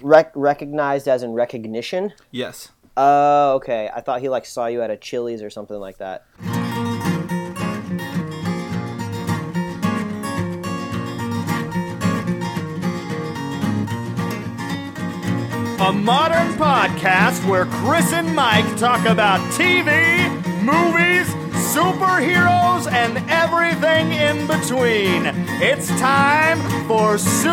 recognized as in recognition? Yes. Oh, okay. I thought he like saw you at a Chili's or something like that. A modern podcast where Chris and Mike talk about TV, movies, superheroes, and everything in between. It's time for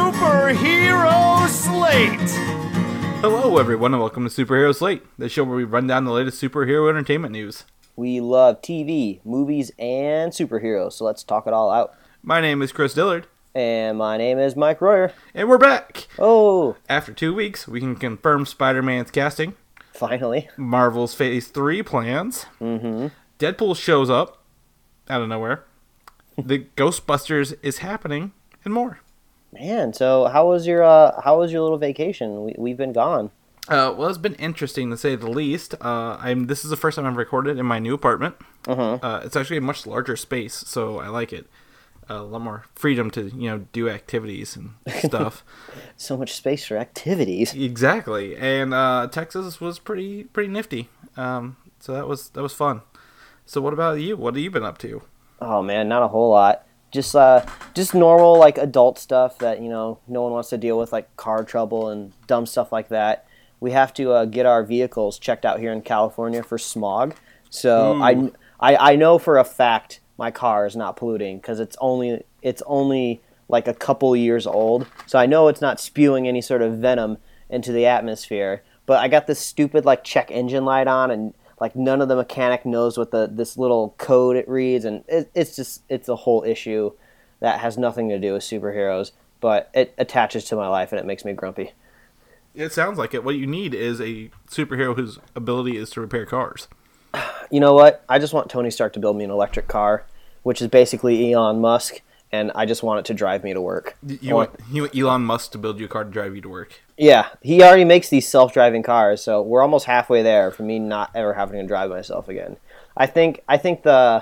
Superhero Slate. Hello, everyone, and welcome to Superhero Slate, the show where we run down the latest superhero entertainment news. We love TV, movies, and superheroes, so let's talk it all out. My name is Chris Dillard. And my name is Mike Royer. And we're back! Oh! After 2 weeks, we can confirm Spider-Man's casting. Finally. Marvel's Phase 3 plans. Mm-hmm. Deadpool shows up out of nowhere. The Ghostbusters is happening, and more. Man, so how was your little vacation? We've been gone. Well, it's been interesting to say the least. This is the first time I've recorded in my new apartment. Mm-hmm. It's actually a much larger space, so I like it. A lot more freedom to, do activities and stuff. So much space for activities. Exactly. And Texas was pretty nifty. So that was fun. So what about you? What have you been up to? Oh man, not a whole lot. Just normal like adult stuff that, no one wants to deal with, like car trouble and dumb stuff like that. We have to get our vehicles checked out here in California for smog. So I know for a fact my car is not polluting because it's only like a couple years old. So I know it's not spewing any sort of venom into the atmosphere. But I got this stupid like check engine light on, and like none of the mechanic knows what this little code it reads, and it's a whole issue that has nothing to do with superheroes, but it attaches to my life and it makes me grumpy. It sounds like it. What you need is a superhero whose ability is to repair cars. You know what? I just want Tony Stark to build me an electric car, which is basically Elon Musk, and I just want it to drive me to work. You want Elon Musk to build you a car to drive you to work? Yeah, he already makes these self-driving cars, so we're almost halfway there for me not ever having to drive myself again. I think the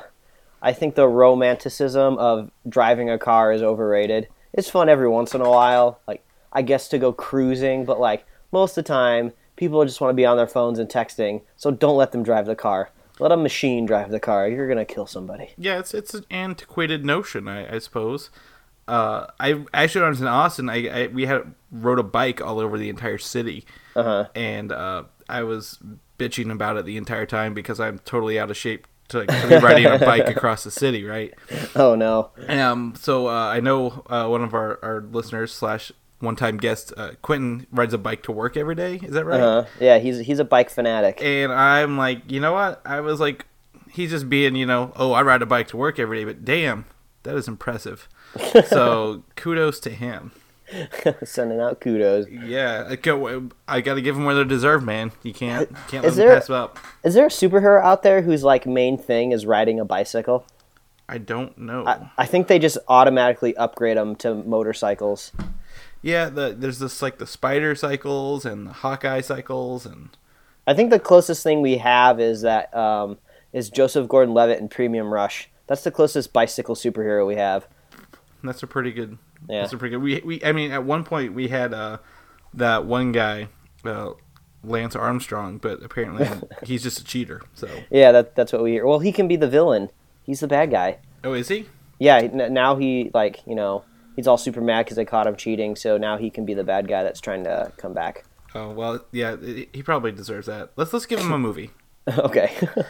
romanticism of driving a car is overrated. It's fun every once in a while, like I guess to go cruising, but like most of the time, people just want to be on their phones and texting, so don't let them drive the car. Let a machine drive the car. You're going to kill somebody. Yeah, it's an antiquated notion, I suppose. When I was in Austin, we rode a bike all over the entire city. And I was bitching about it the entire time because I'm totally out of shape to be riding a bike across the city, right? Oh, no. So I know one of our listeners / one-time guest, Quentin, rides a bike to work every day. Is that right? Yeah, he's a bike fanatic. And I'm like, you know what? I was like, he's just being, I ride a bike to work every day, but damn, that is impressive. So kudos to him. Sending out kudos. Yeah, I got to give them where they deserve, man. You can't let them pass up. Is there a superhero out there whose like main thing is riding a bicycle? I don't know. I think they just automatically upgrade them to motorcycles. Yeah, there's this like the Spider cycles and the Hawkeye cycles, and I think the closest thing we have is Joseph Gordon-Levitt in Premium Rush. That's the closest bicycle superhero we have. That's a pretty good. Yeah. That's a pretty good. I mean, at one point we had that one guy, Lance Armstrong, but apparently he's just a cheater. So yeah, that's what we hear. Well, he can be the villain. He's the bad guy. Oh, is he? Yeah. Now he he's all super mad because they caught him cheating, so now he can be the bad guy that's trying to come back. Oh, well, yeah, he probably deserves that. Let's give him a movie. Okay.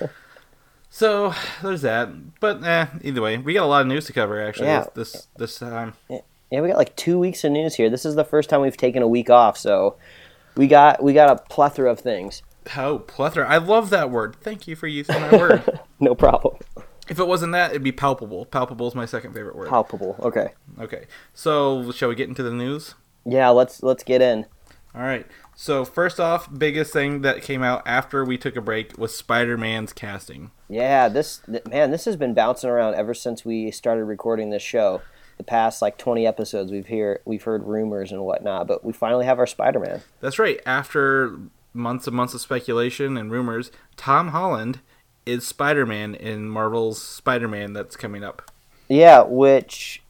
So, there's that. But, either way, we got a lot of news to cover, actually, yeah. this time. Yeah, we got like 2 weeks of news here. This is the first time we've taken a week off, so we got a plethora of things. Oh, plethora. I love that word. Thank you for using that word. No problem. If it wasn't that, it'd be palpable. Palpable is my second favorite word. Palpable. Okay. Okay. So, shall we get into the news? Yeah, let's get in. All right. So, first off, biggest thing that came out after we took a break was Spider-Man's casting. Yeah, this has been bouncing around ever since we started recording this show. The past like 20 episodes, we've heard rumors and whatnot, but we finally have our Spider-Man. That's right. After months and months of speculation and rumors, Tom Holland is Spider-Man in Marvel's Spider-Man that's coming up. Yeah, which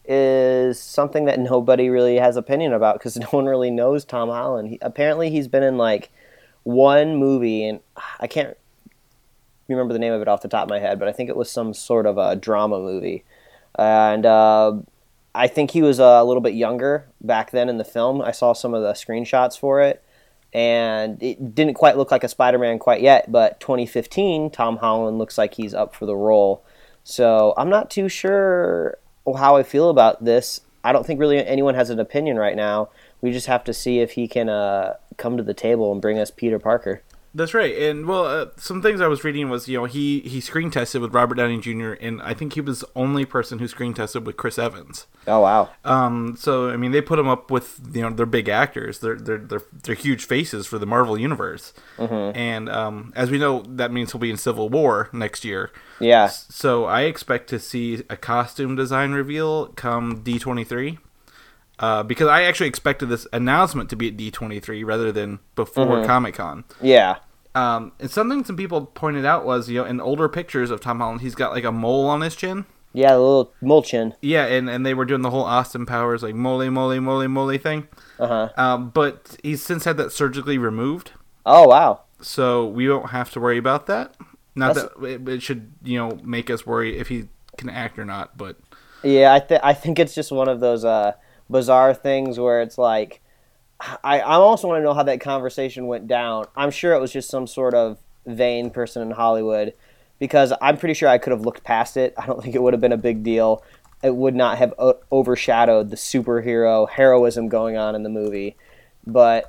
is something that nobody really has opinion about because no one really knows Tom Holland. Apparently he's been in like one movie, and I can't remember the name of it off the top of my head, but I think it was some sort of a drama movie. And I think he was a little bit younger back then in the film. I saw some of the screenshots for it, and it didn't quite look like a Spider-Man quite yet, but 2015, Tom Holland looks like he's up for the role. So I'm not too sure how I feel about this. I don't think really anyone has an opinion right now. We just have to see if he can come to the table and bring us Peter Parker. That's right. And well, some things I was reading was, he screen tested with Robert Downey Jr. and I think he was the only person who screen tested with Chris Evans. Oh wow. So I mean, they put him up with their big actors. They're huge faces for the Marvel universe. Mm-hmm. And as we know, that means he'll be in Civil War next year. Yeah. So I expect to see a costume design reveal come D23. Because I actually expected this announcement to be at D23 rather than before Comic-Con. Yeah. And something some people pointed out was, in older pictures of Tom Holland, he's got like a mole on his chin. Yeah, a little mole chin. Yeah, and they were doing the whole Austin Powers like mole, mole, mole, mole thing. Uh-huh. But he's since had that surgically removed. Oh, wow. So we won't have to worry about that. Not that it should, make us worry if he can act or not, but... Yeah, I think it's just one of those bizarre things where it's like... I also want to know how that conversation went down. I'm sure it was just some sort of vain person in Hollywood, because I'm pretty sure I could have looked past it. I don't think it would have been a big deal. It would not have overshadowed the superhero heroism going on in the movie. But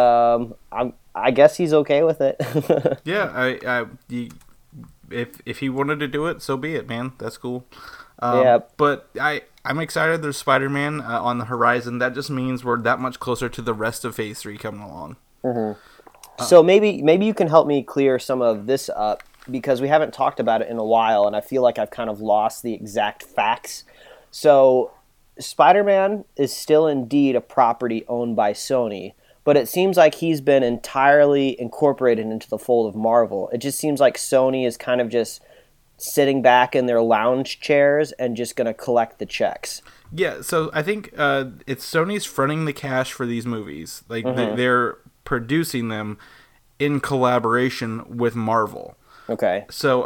I guess he's okay with it. Yeah, if he wanted to do it, so be it, man. That's cool. Yeah. But I'm excited there's Spider-Man on the horizon. That just means we're that much closer to the rest of Phase 3 coming along. Mm-hmm. So maybe you can help me clear some of this up, because we haven't talked about it in a while, and I feel like I've kind of lost the exact facts. So Spider-Man is still indeed a property owned by Sony, but it seems like he's been entirely incorporated into the fold of Marvel. It just seems like Sony is kind of just sitting back in their lounge chairs and just going to collect the checks. Yeah, so I think it's Sony's fronting the cash for these movies. Like, they're producing them in collaboration with Marvel. Okay. So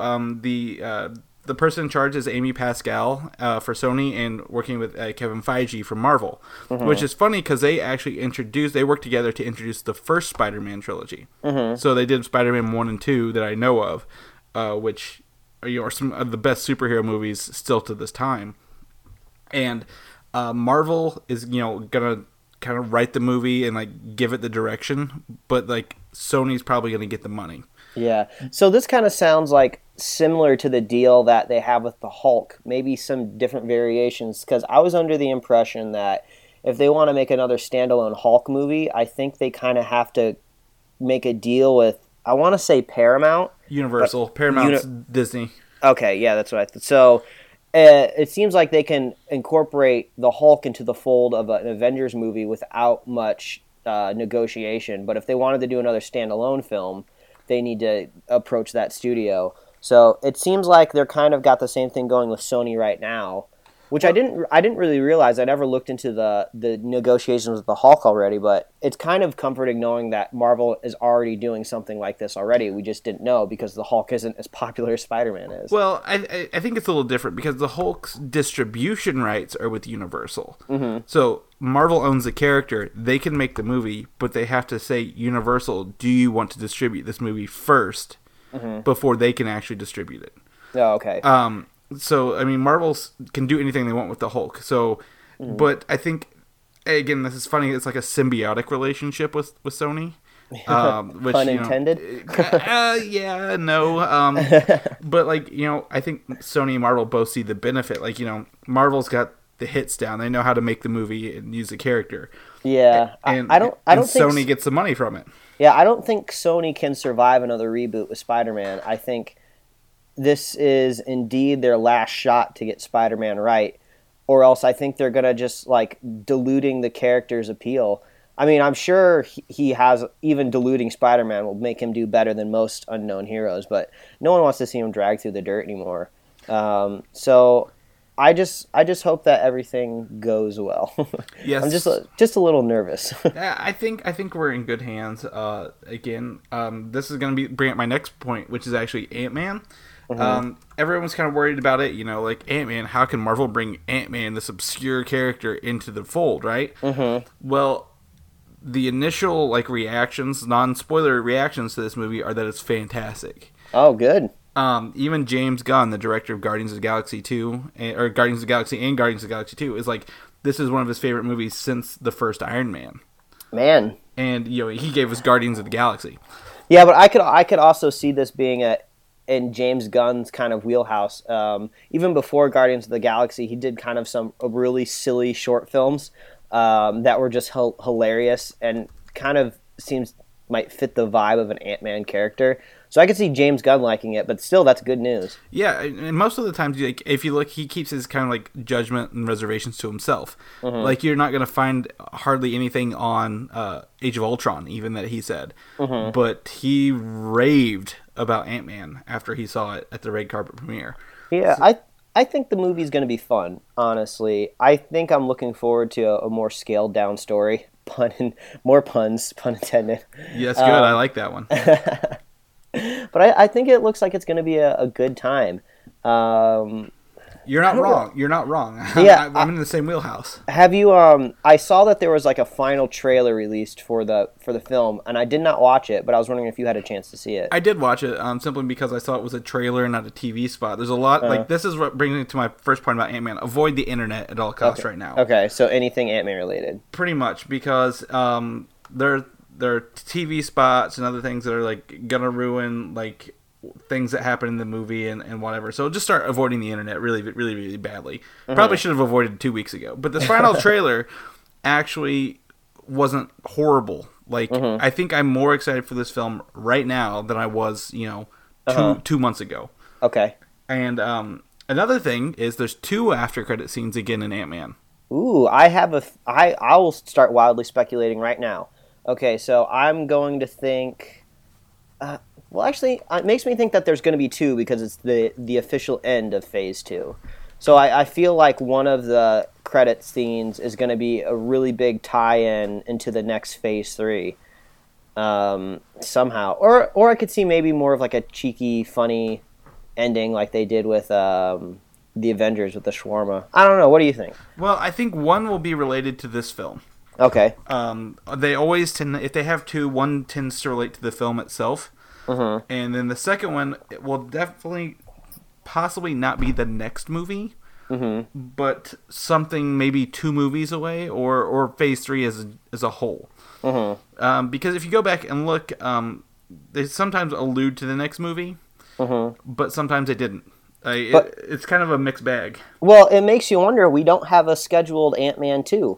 the person in charge is Amy Pascal for Sony, and working with Kevin Feige for Marvel, which is funny because they actually they worked together to introduce the first Spider-Man trilogy. So they did Spider-Man 1 and 2 that I know of, which are some of the best superhero movies still to this time. And Marvel is, gonna kind of write the movie and like give it the direction, but like Sony's probably gonna get the money. Yeah. So this kind of sounds like similar to the deal that they have with the Hulk, maybe some different variations, because I was under the impression that if they want to make another standalone Hulk movie, I think they kind of have to make a deal with, I want to say Paramount. Universal. Paramount's Disney. Okay, yeah, that's what I thought. So it seems like they can incorporate the Hulk into the fold of an Avengers movie without much negotiation. But if they wanted to do another standalone film, they need to approach that studio. So it seems like they're kind of got the same thing going with Sony right now, which I didn't really realize. I never looked into the negotiations with the Hulk already, but it's kind of comforting knowing that Marvel is already doing something like this already. We just didn't know because the Hulk isn't as popular as Spider-Man is. Well, I think it's a little different because the Hulk's distribution rights are with Universal. So Marvel owns the character. They can make the movie, but they have to say, Universal, do you want to distribute this movie first before they can actually distribute it? Oh, okay. So, I mean, Marvel can do anything they want with the Hulk. So, but I think, again, this is funny. It's like a symbiotic relationship with Sony. Which, Pun intended? Yeah, no. But, like, I think Sony and Marvel both see the benefit. Like, Marvel's got the hits down. They know how to make the movie and use the character. Yeah. And I don't think Sony gets the money from it. Yeah, I don't think Sony can survive another reboot with Spider-Man. I think this is indeed their last shot to get Spider-Man right, or else I think they're going to just, like, diluting the character's appeal. I mean, I'm sure he has, even diluting Spider-Man will make him do better than most unknown heroes, but no one wants to see him dragged through the dirt anymore. So I just hope that everything goes well. Yes. I'm just a little nervous. Yeah, I think we're in good hands. Again, this is going to bring up my next point, which is actually Ant-Man. Everyone's kind of worried about it, like Ant-Man. How can Marvel bring Ant-Man, this obscure character, into the fold, right? Well, the initial reactions, non-spoiler reactions to this movie are that it's fantastic. Oh, good. Even James Gunn, the director of Guardians of the Galaxy 2, or Guardians of the Galaxy and Guardians of the Galaxy 2, is this is one of his favorite movies since the first Iron Man. Man. And he gave us Guardians of the Galaxy. Yeah, but I could also see this being in James Gunn's kind of wheelhouse. Even before Guardians of the Galaxy, he did kind of some really silly short films that were just hilarious and kind of might fit the vibe of an Ant-Man character. So I could see James Gunn liking it, but still, that's good news. Yeah, and most of the times, if you look, he keeps his kind of judgment and reservations to himself. You're not going to find hardly anything on Age of Ultron, even that he said. But he raved about Ant-Man after he saw it at the red carpet premiere. Yeah, I think the movie's going to be fun, honestly. I think I'm looking forward to a more scaled down story. More puns, pun intended. Yes, good. I like that one. But I think it looks like it's going to be a good time. You're not wrong. You're not wrong. Yeah, I'm in the same wheelhouse. Have you? I saw that there was a final trailer released for the film, and I did not watch it. But I was wondering if you had a chance to see it. I did watch it simply because I saw it was a trailer and not a TV spot. There's a lot this is what brings me to my first point about Ant-Man. Avoid the internet at all costs right now. Okay, so anything Ant-Man related. Pretty much, because there are TV spots and other things that are gonna ruin things that happen in the movie and whatever. So just start avoiding the internet really, really, really badly. Probably should have avoided it 2 weeks ago. But this final trailer actually wasn't horrible. I think I'm more excited for this film right now than I was, 2 months ago. Okay. And another thing is there's 2 after credit scenes again in Ant-Man. Ooh, I will start wildly speculating right now. Okay, so I'm going to think. Well, actually, it makes me think that there's going to be 2 because it's the official end of Phase 2. So I feel like one of the credit scenes is going to be a really big tie-in into the next Phase 3 somehow. Or I could see maybe more of a cheeky, funny ending like they did with the Avengers with the shawarma. I don't know. What do you think? Well, I think one will be related to this film. Okay. They always tend, if they have 2, one tends to relate to the film itself. And then the second one will definitely, possibly not be the next movie, but something maybe 2 movies away, or Phase 3 as a whole. Because if you go back and look, they sometimes allude to the next movie, but sometimes they didn't. It's kind of a mixed bag. Well, it makes you wonder. We don't have a scheduled Ant-Man 2.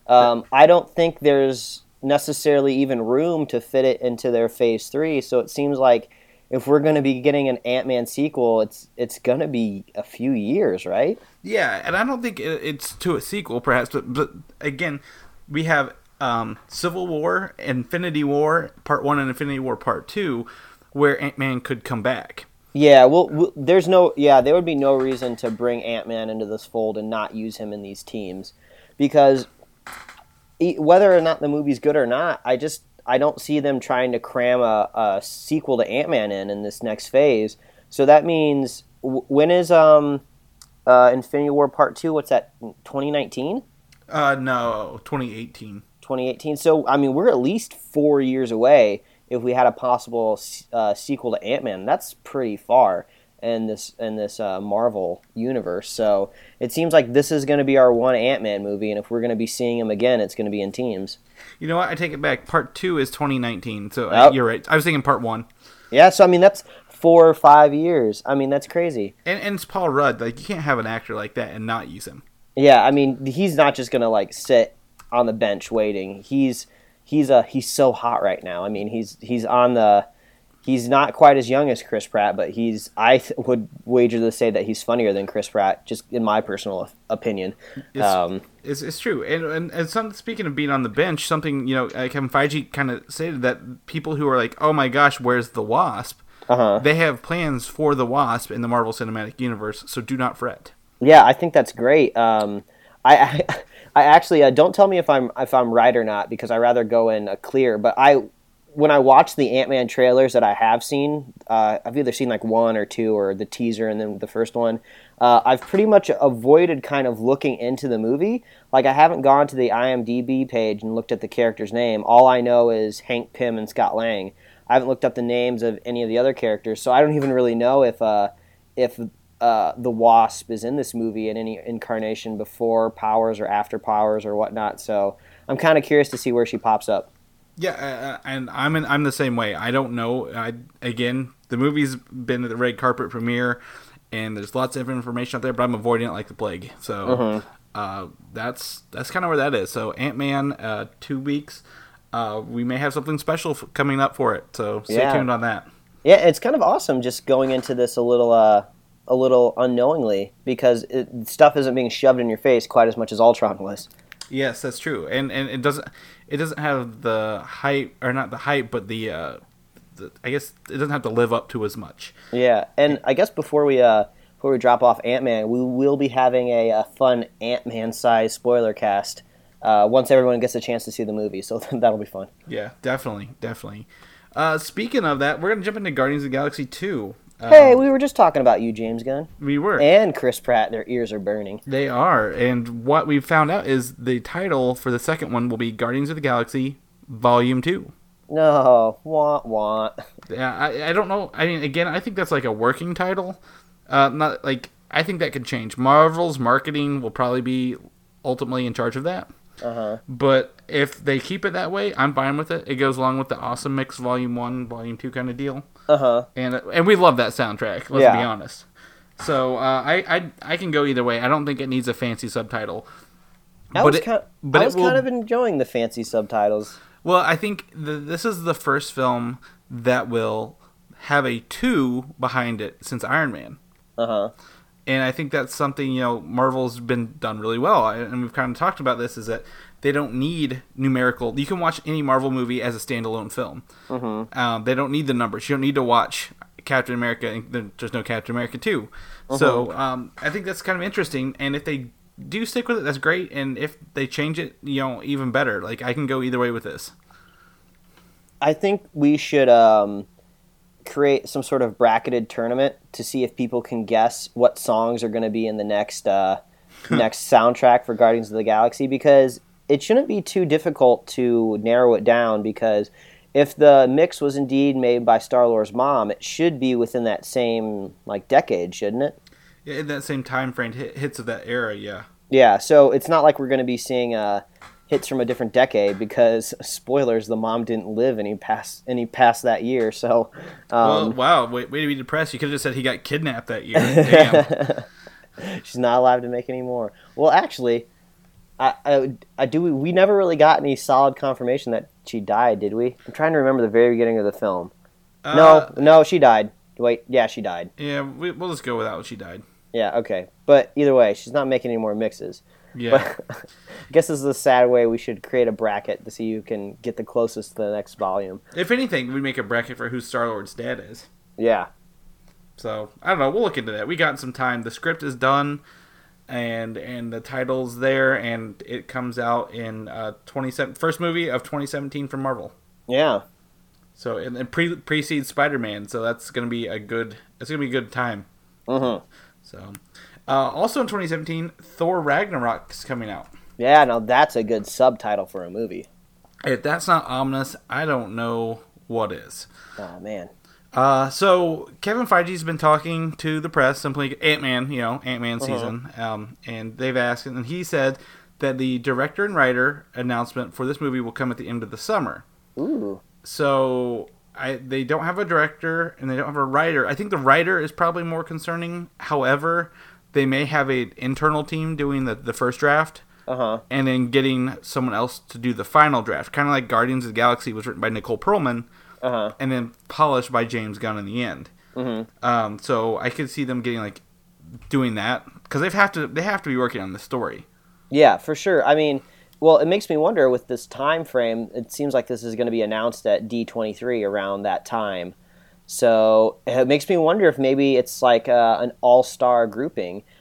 I don't think there's necessarily even room to fit it into their Phase 3, so it seems like if we're going to be getting an Ant-Man sequel, it's going to be a few years, right? Yeah, and I don't think it's to a sequel, perhaps, but again, we have Civil War, Infinity War Part 1 and Infinity War Part 2, where Ant-Man could come back. Yeah, well, there would be no reason to bring Ant-Man into this fold and not use him in these teams, because whether or not the movie's good or not, I don't see them trying to cram a sequel to Ant-Man in this next phase. So that means, when is Infinity War Part 2? What's that, 2019? No, 2018. 2018. So, I mean, we're at least 4 years away if we had a possible sequel to Ant-Man. That's pretty far in this Marvel universe. So it seems like this is going to be our one Ant-Man movie, and if we're going to be seeing him again, it's going to be in teams. You know what? I take it back. Part 2 is 2019, so you're right. I was thinking Part 1. Yeah, so I mean, that's 4 or 5 years. I mean, that's crazy. And it's Paul Rudd. You can't have an actor like that and not use him. Yeah, I mean, he's not just going to sit on the bench waiting. He's so hot right now. I mean, he's not quite as young as Chris Pratt, but I would wager to say that he's funnier than Chris Pratt, just in my personal opinion. It's true. And speaking of being on the bench, something, Kevin Feige kind of stated that people who are like, oh my gosh, where's the Wasp? They have plans for the Wasp in the Marvel Cinematic Universe, so do not fret. Yeah, I think that's great. I I actually don't tell me if I'm right or not because I rather go in clear. But when I watch the Ant-Man trailers that I have seen, I've either seen like one or two or the teaser and then the first one. I've pretty much avoided kind of looking into the movie. Like I haven't gone to the IMDb page and looked at the character's name. All I know is Hank Pym and Scott Lang. I haven't looked up the names of any of the other characters, so I don't even really know if the Wasp is in this movie in any incarnation before Powers or after Powers or whatnot. So I'm kind of curious to see where she pops up. Yeah, and I'm the same way. I don't know. Again, the movie's been at the red carpet premiere, and there's lots of information out there, but I'm avoiding it like the plague. So that's kind of where that is. So Ant-Man, 2 weeks. We may have something special coming up for it. So stay tuned on that. Yeah, it's kind of awesome just going into this a little unknowingly because stuff isn't being shoved in your face quite as much as Ultron was. Yes, that's true, and it doesn't have the hype, or not the hype, but the I guess it doesn't have to live up to as much. Yeah, and I guess before we drop off Ant-Man, we will be having a fun Ant-Man size spoiler cast once everyone gets a chance to see the movie, so that'll be fun. Yeah, definitely. Speaking of that, we're gonna jump into Guardians of the Galaxy 2. Hey, we were just talking about you, James Gunn. We were. And Chris Pratt, their ears are burning. They are, and what we found out is the title for the second one will be Guardians of the Galaxy Volume 2. No, wah. Yeah, I don't know. I mean, again, I think that's like a working title. Not like, I think that could change. Marvel's marketing will probably be ultimately in charge of that. But if they keep it that way, I'm fine with it. It goes along with the Awesome Mix Volume 1, Volume 2 kind of deal. And we love that soundtrack, let's be honest. So I can go either way. I don't think it needs a fancy subtitle. I was kind of enjoying the fancy subtitles. Well, I think this is the first film that will have a 2 behind it since Iron Man. And I think that's something, Marvel's been done really well. And we've kind of talked about this, is that they don't need numerical. You can watch any Marvel movie as a standalone film. They don't need the numbers. You don't need to watch Captain America. There's no Captain America 2. So I think that's kind of interesting. And if they do stick with it, that's great. And if they change it, even better. Like, I can go either way with this. I think we should create some sort of bracketed tournament to see if people can guess what songs are going to be in the next soundtrack for Guardians of the Galaxy, because it shouldn't be too difficult to narrow it down, because if the mix was indeed made by Star-Lord's mom, it should be within that same decade, shouldn't it? Yeah, in that same time frame, hits of that era, yeah. Yeah, so it's not like we're going to be seeing hits from a different decade, because spoilers, the mom didn't live any past that year. So, well, wow, way to be depressed. You could have just said he got kidnapped that year. Damn. She's not allowed to make any more. Well, actually, we never really got any solid confirmation that she died, did we? I'm trying to remember the very beginning of the film. No, she died. Wait, yeah, she died. Yeah, we'll just go with that when she died. Yeah, okay. But either way, she's not making any more mixes. Yeah. But I guess this is a sad way we should create a bracket to see who can get the closest to the next volume. If anything, we make a bracket for who Star-Lord's dad is. Yeah. So, I don't know. We'll look into that. We got some time. The script is done, and the title's there, and it comes out in first movie of 2017 from Marvel. Yeah. So, and precedes Spider-Man, so that's going to be a good time. So, also in 2017, Thor Ragnarok is coming out. Yeah, now that's a good subtitle for a movie. If that's not ominous, I don't know what is. Oh, man. So Kevin Feige's been talking to the press, simply Ant-Man, Ant-Man season, and they've asked, and he said that the director and writer announcement for this movie will come at the end of the summer. Ooh. So they don't have a director and they don't have a writer. I think the writer is probably more concerning. However, they may have an internal team doing the first draft, and then getting someone else to do the final draft. Kind of like Guardians of the Galaxy was written by Nicole Perlman, and then polished by James Gunn in the end. So I could see them getting doing that, because they have to be working on the story. Yeah, for sure. I mean, well, it makes me wonder with this time frame. It seems like this is going to be announced at D23 around that time. So it makes me wonder if maybe it's like an all-star grouping.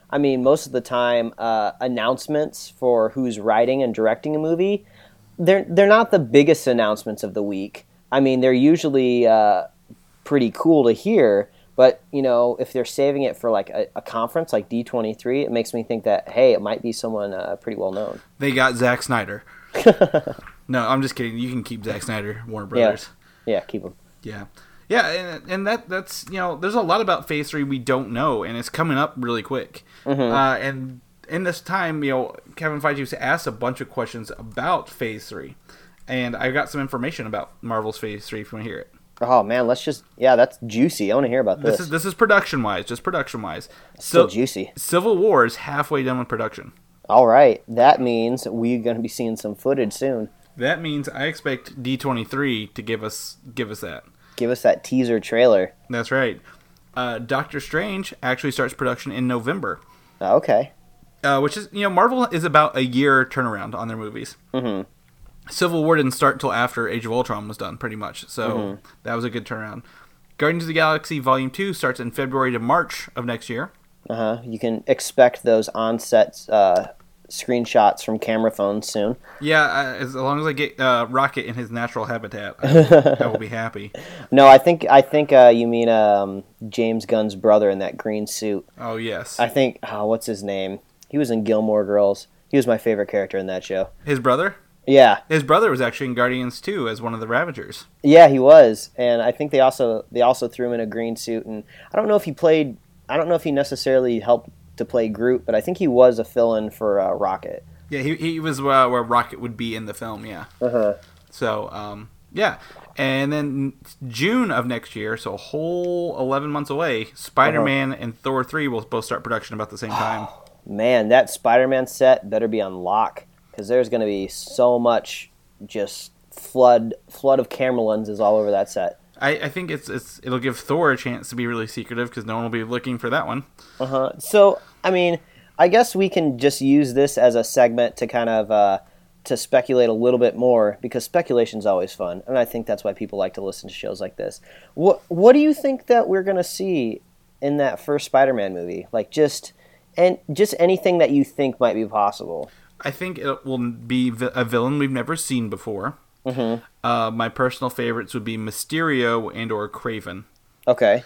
I mean, most of the time, announcements for who's writing and directing a movie, they're not the biggest announcements of the week. I mean, they're usually pretty cool to hear, but if they're saving it for like a conference like D23, it makes me think that, hey, it might be someone pretty well known. They got Zack Snyder. No, I'm just kidding. You can keep Zack Snyder, Warner Brothers. Yeah, keep him. Yeah, and that's there's a lot about Phase 3 we don't know, and it's coming up really quick. And in this time, Kevin Feige was asked a bunch of questions about Phase 3, and I got some information about Marvel's Phase 3 if you want to hear it. Oh man, that's juicy. I want to hear about this. This is production wise, just production wise. So juicy. Civil War is halfway done with production. All right, that means we're going to be seeing some footage soon. That means I expect D23 to give us that. Give us that teaser trailer. That's right. Doctor Strange actually starts production in November. Okay. Which is, Marvel is about a year turnaround on their movies. Mm-hmm. Civil War didn't start until after Age of Ultron was done, pretty much. So that was a good turnaround. Guardians of the Galaxy Volume 2 starts in February to March of next year. You can expect those on-set screenshots from camera phones soon. Yeah, as long as I get Rocket in his natural habitat, I will be happy. No, I think you mean James Gunn's brother in that green suit. Oh, yes. I think, what's his name? He was in Gilmore Girls. He was my favorite character in that show. His brother? Yeah. His brother was actually in Guardians 2 as one of the Ravagers. Yeah, he was. And I think they also threw him in a green suit. And I don't know if he necessarily helped to play Groot, but I think he was a fill-in for Rocket. Yeah, he was where Rocket would be in the film, yeah. So, yeah. And then June of next year, so a whole 11 months away, Spider-Man and Thor 3 will both start production about the same time. Man, that Spider-Man set better be on lock, because there's going to be so much just flood of camera lenses all over that set. I think it'll give Thor a chance to be really secretive because no one will be looking for that one. So, I mean, I guess we can just use this as a segment to kind of to speculate a little bit more, because speculation is always fun, and I think that's why people like to listen to shows like this. What do you think that we're going to see in that first Spider-Man movie? Like just anything that you think might be possible. I think it will be a villain we've never seen before. My personal favorites would be Mysterio and or Kraven. Okay.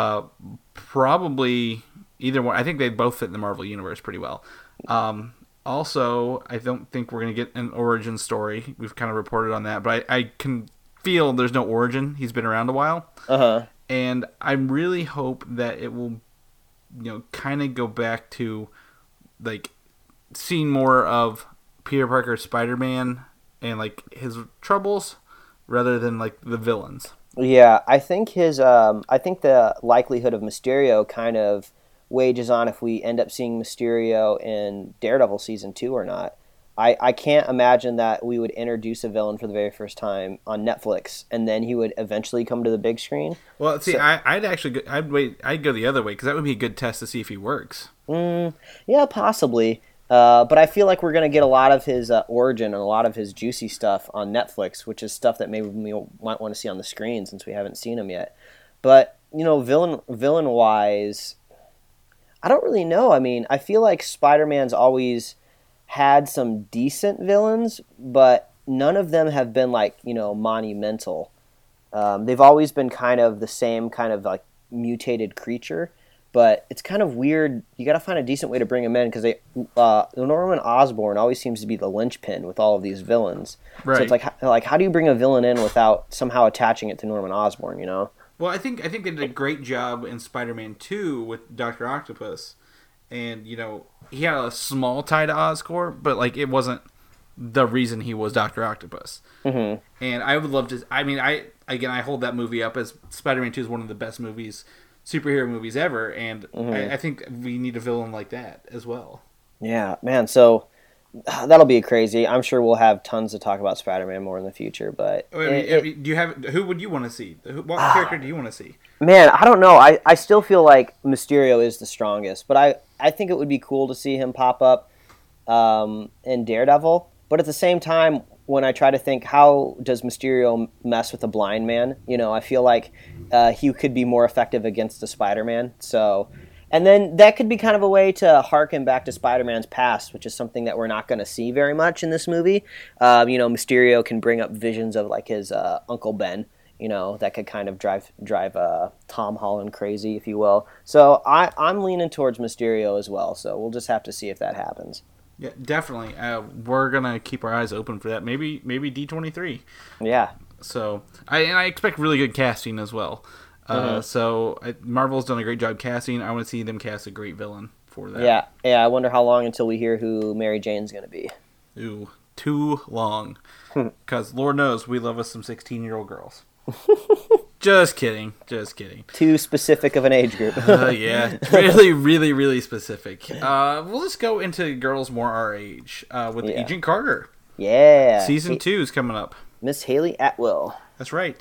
Probably either one. I think they both fit in the Marvel universe pretty well. Also, I don't think we're going to get an origin story. We've kind of reported on that, but I can feel there's no origin. He's been around a while. And I really hope that it will, kind of go back to, like, seeing more of Peter Parker's Spider-Man and like his troubles rather than like the villains. Yeah, I think the likelihood of Mysterio kind of wages on if we end up seeing Mysterio in Daredevil season 2 or not. I can't imagine that we would introduce a villain for the very first time on Netflix and then he would eventually come to the big screen. Well, see, I'd go the other way because that would be a good test to see if he works. Yeah, possibly. But I feel like we're going to get a lot of his origin and a lot of his juicy stuff on Netflix, which is stuff that maybe we might want to see on the screen since we haven't seen him yet. But, villain-wise, I don't really know. I mean, I feel like Spider-Man's always had some decent villains, but none of them have been, like, monumental. They've always been kind of the same kind of, like, mutated creature. But it's kind of weird. You got to find a decent way to bring him in because Norman Osborn always seems to be the linchpin with all of these villains. Right. So it's like how do you bring a villain in without somehow attaching it to Norman Osborn? Well, I think they did a great job in Spider-Man 2 with Dr. Octopus, and he had a small tie to Oscorp, but like it wasn't the reason he was Dr. Octopus. And I would love to. I mean, I hold that movie up as Spider-Man 2 is one of the best superhero movies ever, and I think we need a villain like that as well. Yeah, man, so that'll be crazy. I'm sure we'll have tons to talk about Spider-Man more in the future, but... who would you want to see? What character do you want to see? Man, I don't know. I still feel like Mysterio is the strongest, but I think it would be cool to see him pop up in Daredevil, but at the same time, when I try to think, how does Mysterio mess with a blind man? I feel like he could be more effective against the Spider-Man. So And then that could be kind of a way to harken back to Spider-Man's past, which is something that we're not going to see very much in this movie. Mysterio can bring up visions of like his Uncle Ben, that could kind of drive Tom Holland crazy, if you will. So I'm leaning towards Mysterio as well. So we'll just have to see if that happens. Yeah, definitely. We're gonna keep our eyes open for that. Maybe D23. Yeah. So I expect really good casting as well. So Marvel's done a great job casting. I want to see them cast a great villain for that. Yeah. I wonder how long until we hear who Mary Jane's going to be. Ooh, too long. Because Lord knows we love us some 16-year-old girls. Just kidding. Too specific of an age group. Yeah, really, really, really specific. We'll just go into girls more our age with Agent Carter. Yeah. Season 2 is coming up. Miss Haley Atwell. That's right.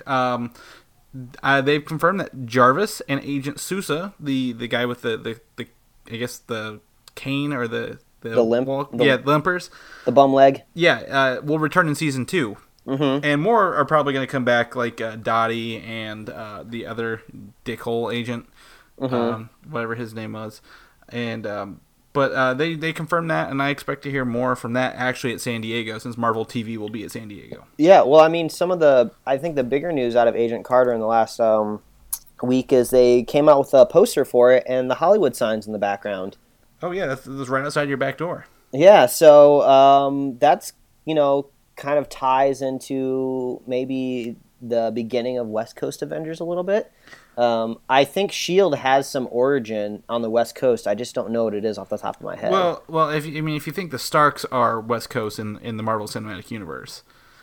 They've confirmed that Jarvis and Agent Sousa, the guy with the I guess the cane or the limp, limpers, the bum leg. Yeah, will return in season 2, and more are probably going to come back, like Dottie and the other dickhole agent, whatever his name was, and but they confirmed that, and I expect to hear more from that actually at San Diego, since Marvel TV will be at San Diego. Yeah, well, I mean, I think the bigger news out of Agent Carter in the last week is they came out with a poster for it and the Hollywood signs in the background. Oh yeah, that's right outside your back door. Yeah, so that's kind of ties into maybe the beginning of West Coast Avengers a little bit. I think S.H.I.E.L.D. has some origin on the West Coast. I just don't know what it is off the top of my head. Well, if you think the Starks are West Coast in the Marvel Cinematic Universe,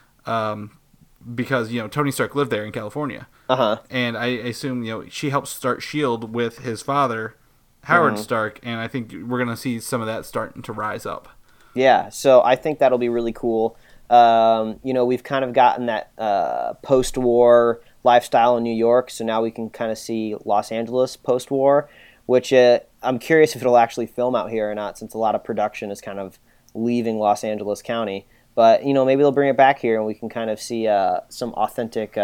because Tony Stark lived there in California, and I assume she helped start S.H.I.E.L.D. with his father, Howard Stark, and I think we're gonna see some of that starting to rise up. Yeah, so I think that'll be really cool. We've kind of gotten that post-war lifestyle in New York, so now we can kind of see Los Angeles post-war, which I'm curious if it'll actually film out here or not, since a lot of production is kind of leaving Los Angeles County. But maybe they'll bring it back here, and we can kind of see some authentic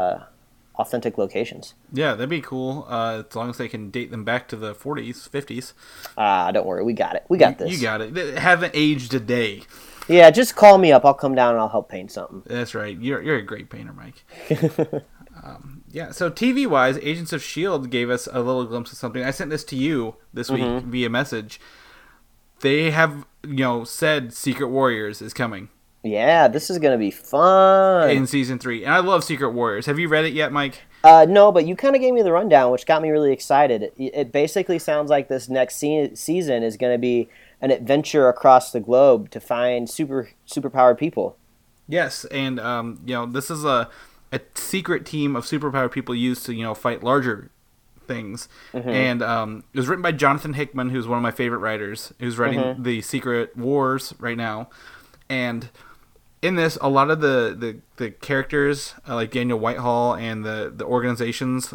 locations. Yeah, that'd be cool. As long as they can date them back to the 40s, 50s. Don't worry, we got it. We got this. You got it. They haven't aged a day. Yeah, just call me up. I'll come down and I'll help paint something. That's right. You're a great painter, Mike. Yeah, so TV-wise, Agents of S.H.I.E.L.D. gave us a little glimpse of something. I sent this to you this week via message. They have, said Secret Warriors is coming. Yeah, this is going to be fun. In Season 3. And I love Secret Warriors. Have you read it yet, Mike? No, but you kind of gave me the rundown, which got me really excited. It basically sounds like this next season is going to be an adventure across the globe to find superpowered people. Yes, and this is a secret team of superpowered people used to fight larger things. And it was written by Jonathan Hickman, who's one of my favorite writers, who's writing the Secret Wars right now. And in this, a lot of the characters, like Daniel Whitehall and the organizations,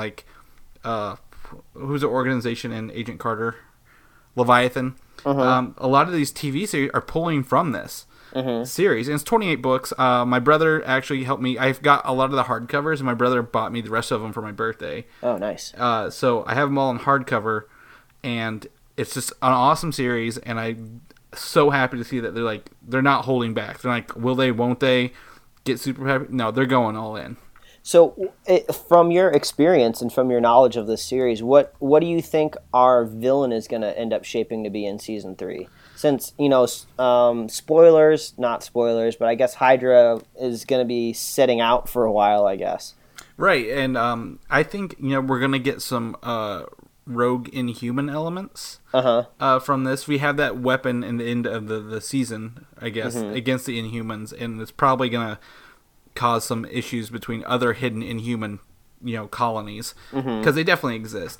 who's the organization in Agent Carter? Leviathan. A lot of these TV series are pulling from this series, and it's 28 books. My brother actually helped me. I've got a lot of the hardcovers, and my brother bought me the rest of them for my birthday. Oh, nice. So I have them all in hardcover, and it's just an awesome series, and I'm so happy to see that they're not holding back. They're like, will they, won't they get super happy? No, they're going all in. So, from your experience and from your knowledge of this series, what do you think our villain is going to end up shaping to be in Season 3? Since, spoilers, not spoilers, but I guess Hydra is going to be sitting out for a while, I guess. Right, and I think, we're going to get some rogue Inhuman elements from this. We have that weapon in the end of the season, I guess, against the Inhumans, and it's probably going to cause some issues between other hidden Inhuman, colonies, because they definitely exist.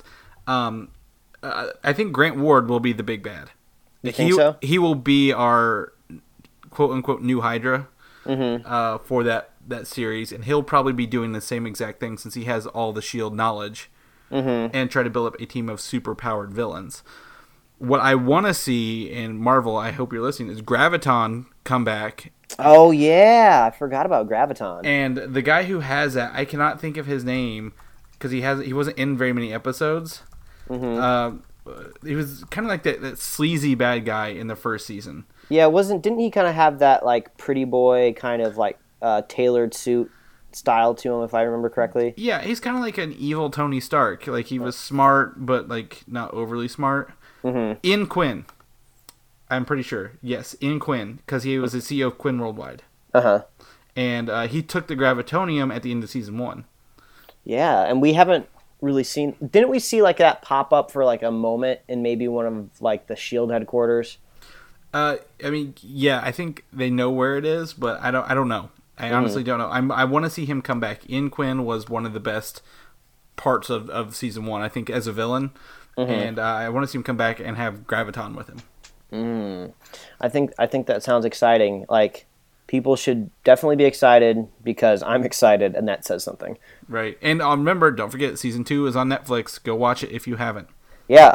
I think Grant Ward will be the big bad. You think so? He will be our quote unquote new Hydra for that series, and he'll probably be doing the same exact thing since he has all the S.H.I.E.L.D. knowledge, and try to build up a team of super powered villains. What I want to see in Marvel, I hope you're listening, is Graviton come back. Oh, yeah. I forgot about Graviton. And the guy who has that, I cannot think of his name because he wasn't in very many episodes. he was kind of like that sleazy bad guy in the first season. Yeah, didn't he kind of have that like pretty boy kind of like tailored suit style to him, if I remember correctly? Yeah, he's kind of like an evil Tony Stark. Like he was smart, but like not overly smart. Mm-hmm. In Quinn, I'm pretty sure. Yes, in Quinn, because he was the CEO of Quinn Worldwide. Uh-huh. And he took the Gravitonium at the end of season 1. Yeah, and we haven't really seen... Didn't we see like that pop up for like a moment in maybe one of like the SHIELD headquarters? I mean, yeah, I think they know where it is, but I don't know. I honestly don't know. I want to see him come back. In Quinn was one of the best parts of season 1, I think, as a villain. And I want to see him come back and have Graviton with him. I think that sounds exciting. Like, people should definitely be excited because I'm excited, and that says something. Right. And remember, don't forget, season 2 is on Netflix. Go watch it if you haven't. Yeah,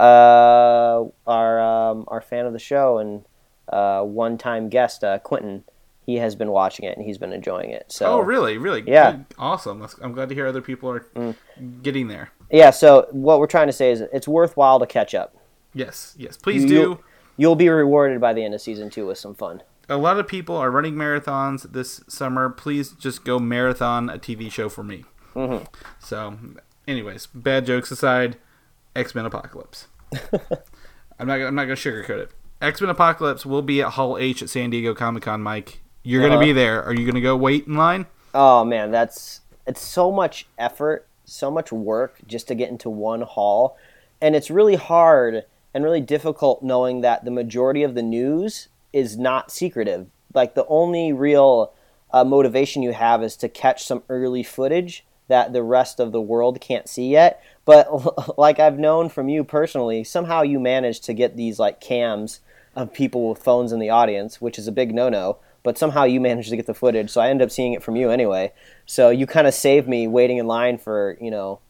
our fan of the show and one-time guest, Quentin, he has been watching it and he's been enjoying it. So. Oh, really? Really? Yeah. Good. Awesome. I'm glad to hear other people are getting there. Yeah, so what we're trying to say is it's worthwhile to catch up. Yes. Please do. You'll be rewarded by the end of season 2 with some fun. A lot of people are running marathons this summer. Please just go marathon a TV show for me. Mm-hmm. So, anyways, bad jokes aside, X-Men Apocalypse. I'm not going to sugarcoat it. X-Men Apocalypse will be at Hall H at San Diego Comic-Con, Mike. You're going to be there. Are you going to go wait in line? Oh, man, it's so much effort, so much work just to get into one hall. And it's really hard and really difficult knowing that the majority of the news is not secretive. Like, the only real motivation you have is to catch some early footage that the rest of the world can't see yet. But like I've known from you personally, somehow you managed to get these like cams of people with phones in the audience, which is a big no-no. But somehow you managed to get the footage, so I ended up seeing it from you anyway. So you kind of saved me waiting in line for,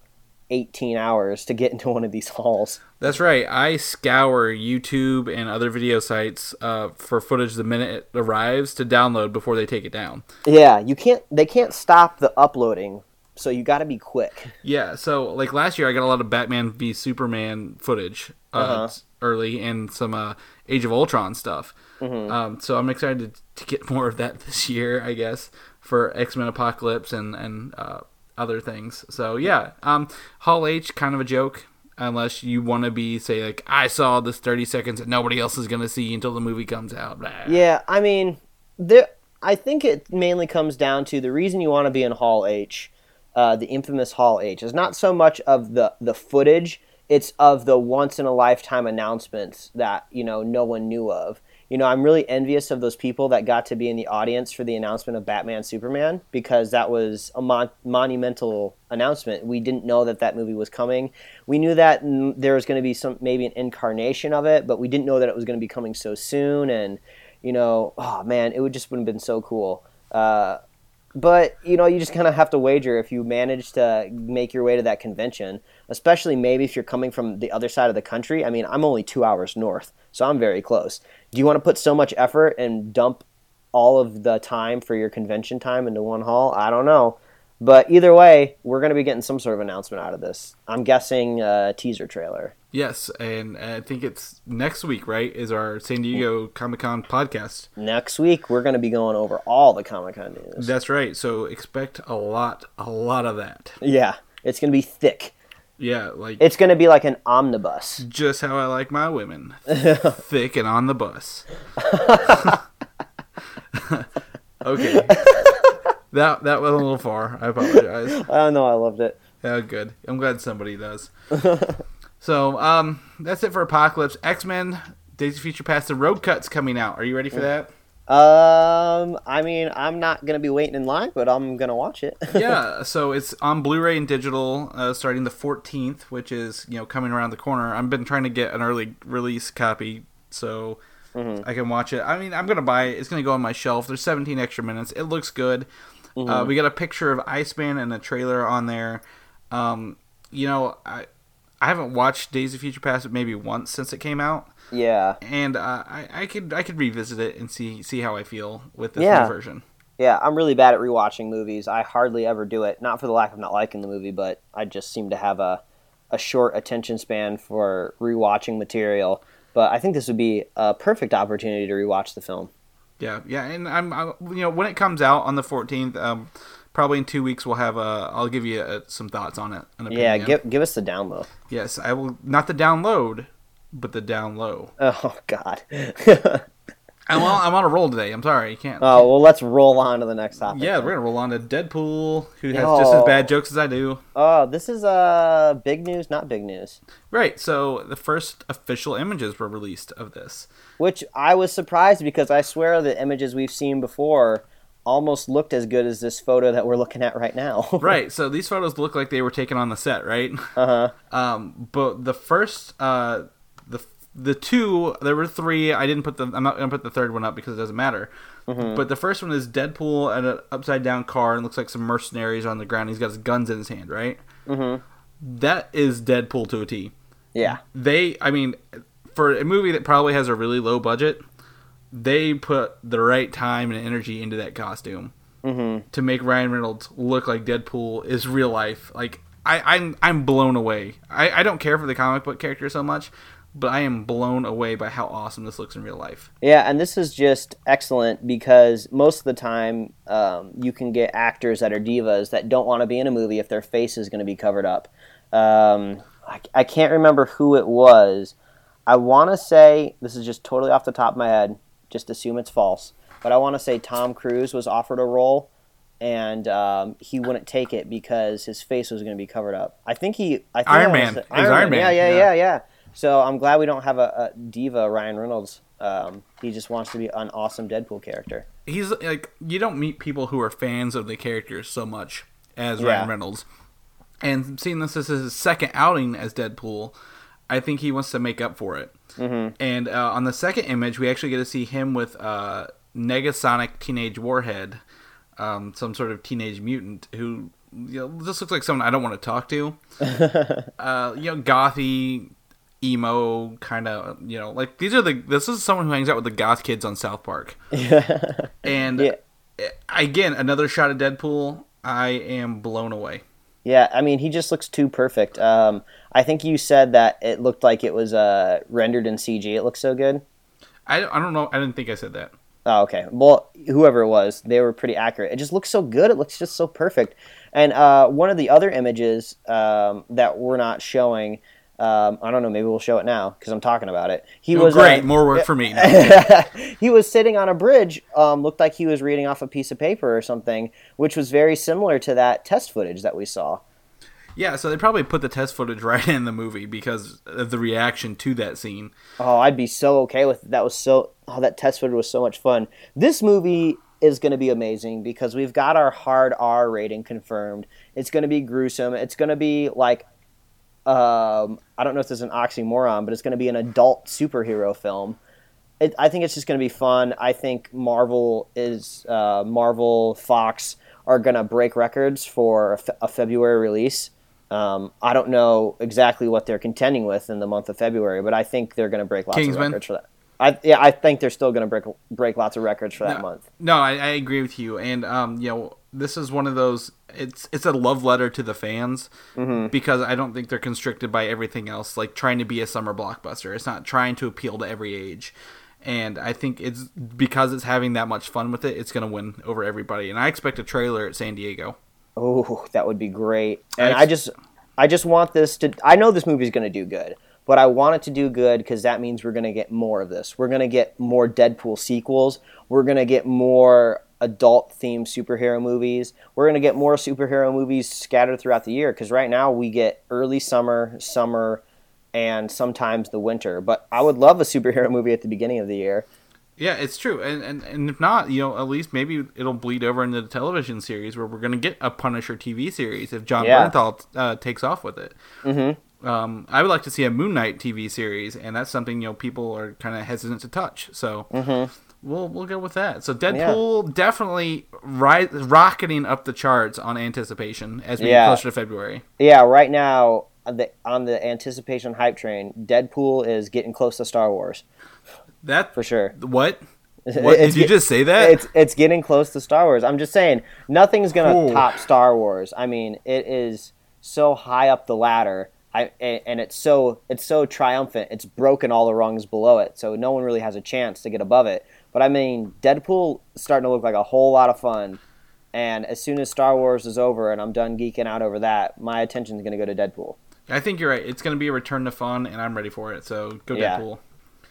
18 hours to get into one of these halls. That's right. I scour YouTube and other video sites for footage the minute it arrives to download before they take it down. Yeah, they can't stop the uploading, so you got to be quick. Yeah, so like last year I got a lot of Batman v Superman footage early and some Age of Ultron stuff. Mm-hmm. So I'm excited to get more of that this year, I guess, for X-Men Apocalypse and other things. So yeah, Hall H, kind of a joke, unless you want to say like, I saw this 30 seconds that nobody else is going to see until the movie comes out. Blah. Yeah, I mean, I think it mainly comes down to the reason you want to be in Hall H, the infamous Hall H, is not so much of the footage, it's of the once-in-a-lifetime announcements that, no one knew of. I'm really envious of those people that got to be in the audience for the announcement of Batman Superman, because that was a monumental announcement. We didn't know that movie was coming. We knew that there was going to be maybe an incarnation of it, but we didn't know that it was going to be coming so soon. And, oh man, it would have been so cool. But, you just kind of have to wager if you manage to make your way to that convention, especially maybe if you're coming from the other side of the country. I mean, I'm only 2 hours north, so I'm very close. Do you want to put so much effort and dump all of the time for your convention time into one hall? I don't know. But either way, we're going to be getting some sort of announcement out of this. I'm guessing a teaser trailer. Yes, and I think it's next week, right, is our San Diego Comic-Con podcast. Next week, we're going to be going over all the Comic-Con news. That's right, so expect a lot of that. Yeah, it's going to be thick. Yeah, it's going to be like an omnibus. Just how I like my women. Thick and on the bus. Okay. That went a little far. I apologize. Oh, no, I loved it. Yeah, good. I'm glad somebody does. So, that's it for Apocalypse. X-Men, Days of Future Past, the Road Cut's coming out. Are you ready for that? I mean, I'm not going to be waiting in line, but I'm going to watch it. Yeah, so it's on Blu-ray and digital starting the 14th, which is, coming around the corner. I've been trying to get an early release copy so I can watch it. I mean, I'm going to buy it. It's going to go on my shelf. There's 17 extra minutes. It looks good. We got a picture of Iceman and a trailer on there. I haven't watched Days of Future Past maybe once since it came out. Yeah. And I could revisit it and see how I feel with this new version. Yeah, I'm really bad at rewatching movies. I hardly ever do it. Not for the lack of not liking the movie, but I just seem to have a a short attention span for rewatching material. But I think this would be a perfect opportunity to rewatch the film. Yeah, and I'm when it comes out on the 14th, probably in 2 weeks we'll have I'll give you some thoughts on it. Yeah, give us the down low. Yes, I will, not the download, but the down low. Oh God. I'm on a roll today. I'm sorry, you can't. Oh well, let's roll on to the next topic. Yeah, we're gonna roll on to Deadpool, who has just as bad jokes as I do. Oh, this is big news, not big news. Right. So the first official images were released of this, which I was surprised because I swear the images we've seen before almost looked as good as this photo that we're looking at right now. Right. So these photos look like they were taken on the set, right? But the first, the two, there were three. I'm not gonna put the third one up because it doesn't matter. But the first one is Deadpool at an upside down car and looks like some mercenaries on the ground. He's got his guns in his hand, right? That is Deadpool to a T. Yeah. For a movie that probably has a really low budget, they put the right time and energy into that costume to make Ryan Reynolds look like Deadpool is real life. Like I'm blown away. I don't care for the comic book character so much, but I am blown away by how awesome this looks in real life. Yeah, and this is just excellent because most of the time you can get actors that are divas that don't want to be in a movie if their face is going to be covered up. I can't remember who it was. I want to say, this is just totally off the top of my head, just assume it's false, but I want to say Tom Cruise was offered a role, and he wouldn't take it because his face was going to be covered up. Iron Man. Iron Man. Yeah. So I'm glad we don't have a diva Ryan Reynolds. He just wants to be an awesome Deadpool character. He's like, you don't meet people who are fans of the characters so much as Ryan Reynolds. And seeing this as his second outing as Deadpool, I think he wants to make up for it. And on the second image, we actually get to see him with Negasonic Teenage Warhead, some sort of teenage mutant who just looks like someone I don't want to talk to. Gothy, emo, kind of, like this is someone who hangs out with the goth kids on South Park. And again, another shot of Deadpool. I am blown away. Yeah, I mean, he just looks too perfect. I think you said that it looked like it was rendered in CG. It looks so good. I don't know. I didn't think I said that. Oh, okay. Well, whoever it was, they were pretty accurate. It just looks so good. It looks just so perfect. And one of the other images that we're not showing, I don't know, maybe we'll show it now because I'm talking about it. Great, more work for me. He was sitting on a bridge, looked like he was reading off a piece of paper or something, which was very similar to that test footage that we saw. Yeah, so they probably put the test footage right in the movie because of the reaction to that scene. Oh, I'd be so okay with it. That test footage was so much fun. This movie is going to be amazing because we've got our hard R rating confirmed. It's going to be gruesome. It's going to be like, I don't know if this is an oxymoron, but it's going to be an adult superhero film. I think it's just going to be fun. I think Marvel, Fox are going to break records for a February release. I don't know exactly what they're contending with in the month of February, but I think they're going to break lots of records for that. I think they're still going to break lots of records for that month. No, I agree with you, and this is one of those. It's a love letter to the fans because I don't think they're constricted by everything else, like trying to be a summer blockbuster. It's not trying to appeal to every age, and I think it's because it's having that much fun with it. It's going to win over everybody, and I expect a trailer at San Diego. Oh, that would be great. And I just want this to... I know this movie's going to do good, but I want it to do good because that means we're going to get more of this. We're going to get more Deadpool sequels. We're going to get more adult-themed superhero movies. We're going to get more superhero movies scattered throughout the year because right now we get early summer, and sometimes the winter. But I would love a superhero movie at the beginning of the year. Yeah, it's true, and if not, at least maybe it'll bleed over into the television series where we're going to get a Punisher TV series if John Bernthal takes off with it. I would like to see a Moon Knight TV series, and that's something people are kind of hesitant to touch. So we'll go with that. So Deadpool definitely rocketing up the charts on anticipation as we get closer to February. Yeah, right now on the anticipation hype train, Deadpool is getting close to Star Wars. That for sure. What did you just say that? It's getting close to Star Wars. I'm just saying nothing's gonna top Star Wars. I mean, it is so high up the ladder And it's so triumphant. It's broken all the rungs below it, so no one really has a chance to get above it. But I mean, Deadpool is starting to look like a whole lot of fun. And as soon as Star Wars is over and I'm done geeking out over that, my attention is going to go to Deadpool. I think you're right. It's going to be a return to fun, and I'm ready for it. So go Yeah. Deadpool.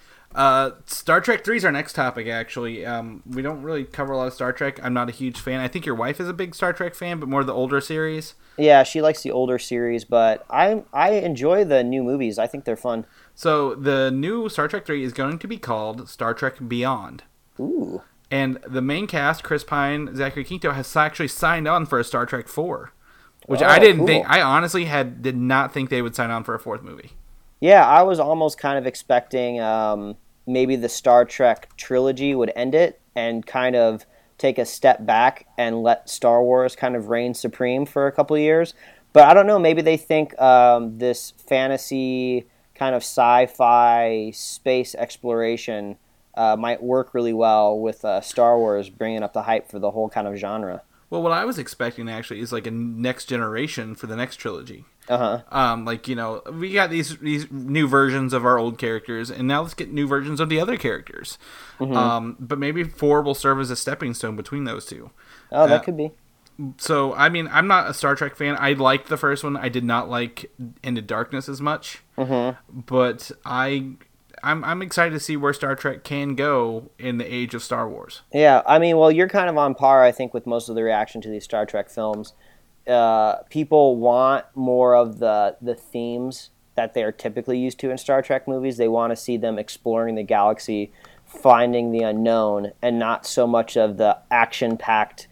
Star Trek 3 is our next topic, actually. We don't really cover a lot of Star Trek. I'm not a huge fan. I think your wife is a big Star Trek fan, but more the older series. Yeah, she likes the older series, but I enjoy the new movies. I think they're fun. So the new Star Trek 3 is going to be called Star Trek Beyond. Ooh. And the main cast, Chris Pine, Zachary Quinto, has actually signed on for a Star Trek 4. Which I didn't cool. think. I honestly did not think they would sign on for a fourth movie. Yeah, I was almost kind of expecting maybe the Star Trek trilogy would end it and kind of take a step back and let Star Wars kind of reign supreme for a couple of years. But I don't know, maybe they think this fantasy kind of sci-fi space exploration might work really well with Star Wars bringing up the hype for the whole kind of genre. Well, what I was expecting actually is like a next generation for the next trilogy. Like, you know, we got these new versions of our old characters, and now let's get new versions of the other characters. But maybe 4 will serve as a stepping stone between those two. Oh, that could be. So, I mean, I'm not a Star Trek fan. I liked the first one. I did not like Into Darkness as much. But I'm excited to see where Star Trek can go in the age of Star Wars. Yeah, I mean, well, you're kind of on par, I think, with most of the reaction to these Star Trek films. People want more of the themes that they are typically used to in Star Trek movies. They want to see them exploring the galaxy, finding the unknown, and not so much of the action-packed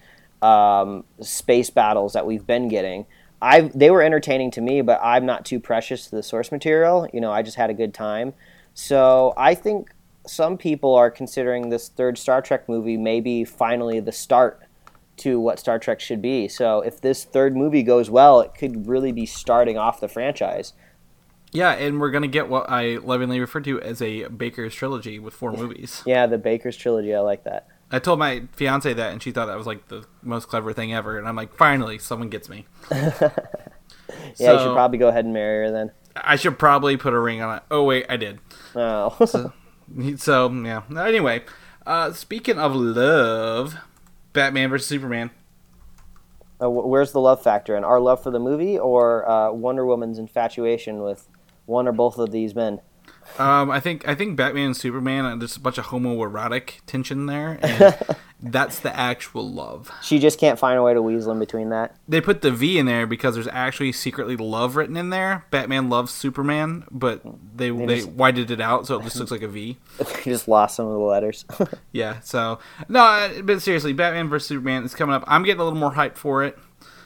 space battles that we've been getting. They were entertaining to me, but I'm not too precious to the source material. You know, I just had a good time. So I think some people are considering this third Star Trek movie maybe finally the start to what Star Trek should be. So if this third movie goes well, it could really be starting off the franchise. Yeah, and we're going to get what I lovingly refer to as a Baker's trilogy with 4 movies. Yeah, the Baker's trilogy. I like that. I told my fiance that, and she thought that was like the most clever thing ever. And I'm like, finally, someone gets me. Yeah, you should probably go ahead and marry her then. I should probably put a ring on it. Oh, wait, I did. Oh. So yeah. Anyway, speaking of love, Batman vs. Superman. Where's the love factor? And our love for the movie or Wonder Woman's infatuation with one or both of these men? I think Batman and Superman, there's a bunch of homoerotic tension there, and that's the actual love. She just can't find a way to weasel in between that. They put the V in there because there's actually secretly love written in there. Batman loves Superman, but they whited it out so it just looks like a V. They just lost some of the letters. Yeah, so no, but seriously, Batman vs. Superman is coming up. I'm getting a little more hyped for it.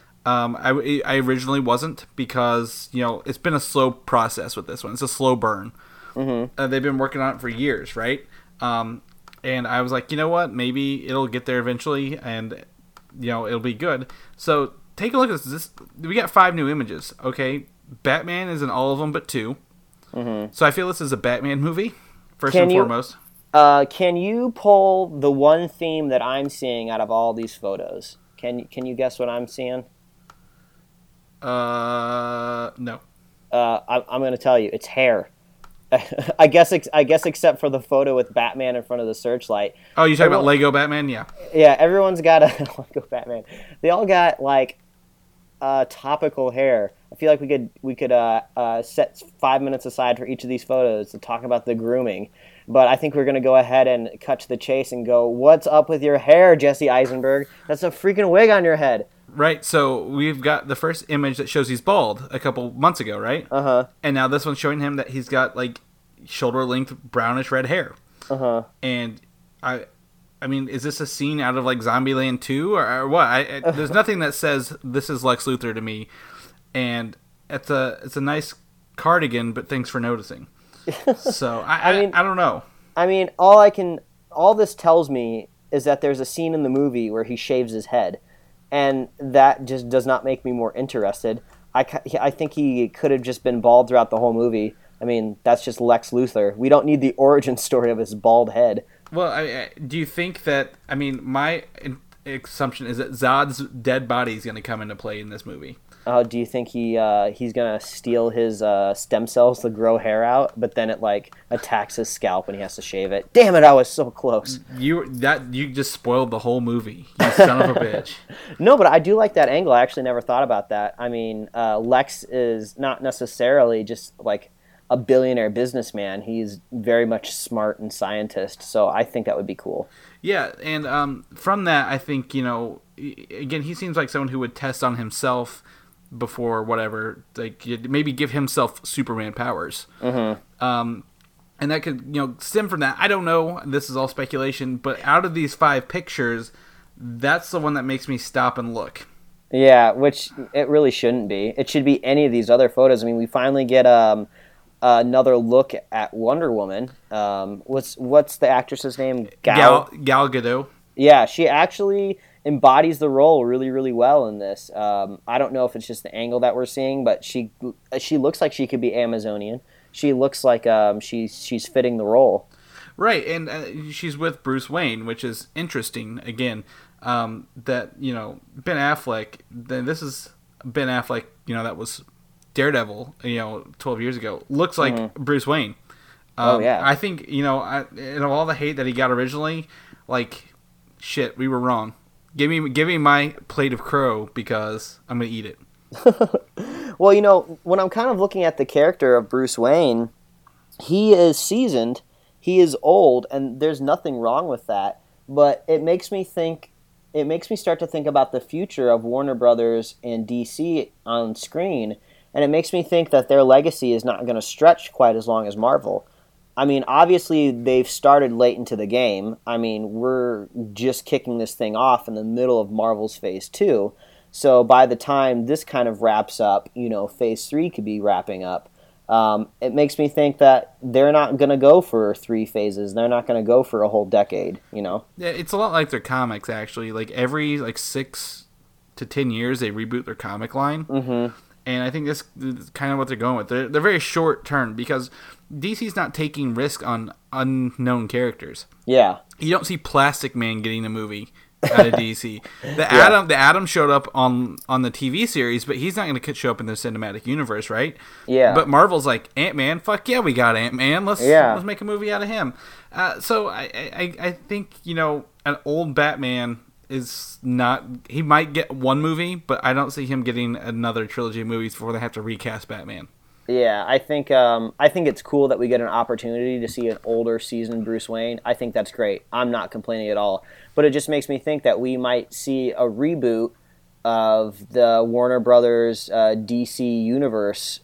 I originally wasn't because, you know, it's been a slow process with this one. It's a slow burn. They've been working on it for years, right? And I was like, you know what? Maybe it'll get there eventually, and you know it'll be good. So take a look at this. We got 5 new images. Okay, Batman is in all of them but 2. So I feel this is a Batman movie first and foremost. Can you pull the one theme that I'm seeing out of all these photos? Can you guess what I'm seeing? No. I'm going to tell you. It's hair. I guess except for the photo with Batman in front of the searchlight. Oh, you talking about Lego Batman? Yeah. Yeah, everyone's got a Lego Batman. They all got like topical hair. I feel like we could set 5 minutes aside for each of these photos to talk about the grooming. But I think we're going to go ahead and cut to the chase and go, what's up with your hair, Jesse Eisenberg? That's a freaking wig on your head. Right, so we've got the first image that shows he's bald a couple months ago, right? And now this one's showing him that he's got like shoulder-length brownish red hair. And I mean, is this a scene out of like Zombieland 2 or what? There's nothing that says this is Lex Luthor to me, and it's a nice cardigan, but thanks for noticing. So I don't know. I mean, all this tells me is that there's a scene in the movie where he shaves his head. And that just does not make me more interested. I think he could have just been bald throughout the whole movie. I mean, that's just Lex Luthor. We don't need the origin story of his bald head. Well, do you think that... I mean, my assumption is that Zod's dead body is going to come into play in this movie. Do you think he's gonna steal his stem cells to grow hair out, but then it like attacks his scalp and he has to shave it? Damn it! I was so close. You just spoiled the whole movie. You son of a bitch. No, but I do like that angle. I actually never thought about that. I mean, Lex is not necessarily just like a billionaire businessman. He's very much smart and scientist. So I think that would be cool. Yeah, and from that, I think, again, he seems like someone who would test on himself before whatever, like maybe give himself Superman powers. Mm-hmm. And that could, stem from that. I don't know. This is all speculation, but out of these 5 pictures, that's the one that makes me stop and look. Yeah, which it really shouldn't be. It should be any of these other photos. I mean, we finally get another look at Wonder Woman. What's the actress's name? Gal Gadot. Yeah, she actually embodies the role really, really well in this. I don't know if it's just the angle that we're seeing, but she looks like she could be Amazonian. She looks like she's fitting the role. Right, and she's with Bruce Wayne, which is interesting. Again, that Ben Affleck. This is Ben Affleck. That was Daredevil. 12 years ago. Looks like Bruce Wayne. Yeah. I think in all the hate that he got originally, like, shit, we were wrong. Give me my plate of crow because I'm gonna eat it. Well, when I'm kind of looking at the character of Bruce Wayne, he is seasoned, he is old, and there's nothing wrong with that. But it makes me start to think about the future of Warner Brothers and DC on screen, and it makes me think that their legacy is not going to stretch quite as long as Marvel. I mean, obviously, they've started late into the game. I mean, we're just kicking this thing off in the middle of Marvel's Phase 2. So by the time this kind of wraps up, Phase 3 could be wrapping up. It makes me think that they're not going to go for 3 phases. They're not going to go for a whole decade, Yeah, it's a lot like their comics, actually. Like, every 6 to 10 years, they reboot their comic line. Mm-hmm. And I think this is kind of what they're going with. They're very short term because DC's not taking risk on unknown characters. Yeah. You don't see Plastic Man getting a movie out of DC. The Atom showed up on the TV series, but he's not going to show up in the cinematic universe, right? Yeah. But Marvel's like, Ant-Man, fuck yeah, we got Ant-Man. Let's make a movie out of him. So I think, an old Batman is not... He might get one movie, but I don't see him getting another trilogy of movies before they have to recast Batman. Yeah, I think it's cool that we get an opportunity to see an older, seasoned Bruce Wayne. I think that's great. I'm not complaining at all. But it just makes me think that we might see a reboot of the Warner Brothers DC universe,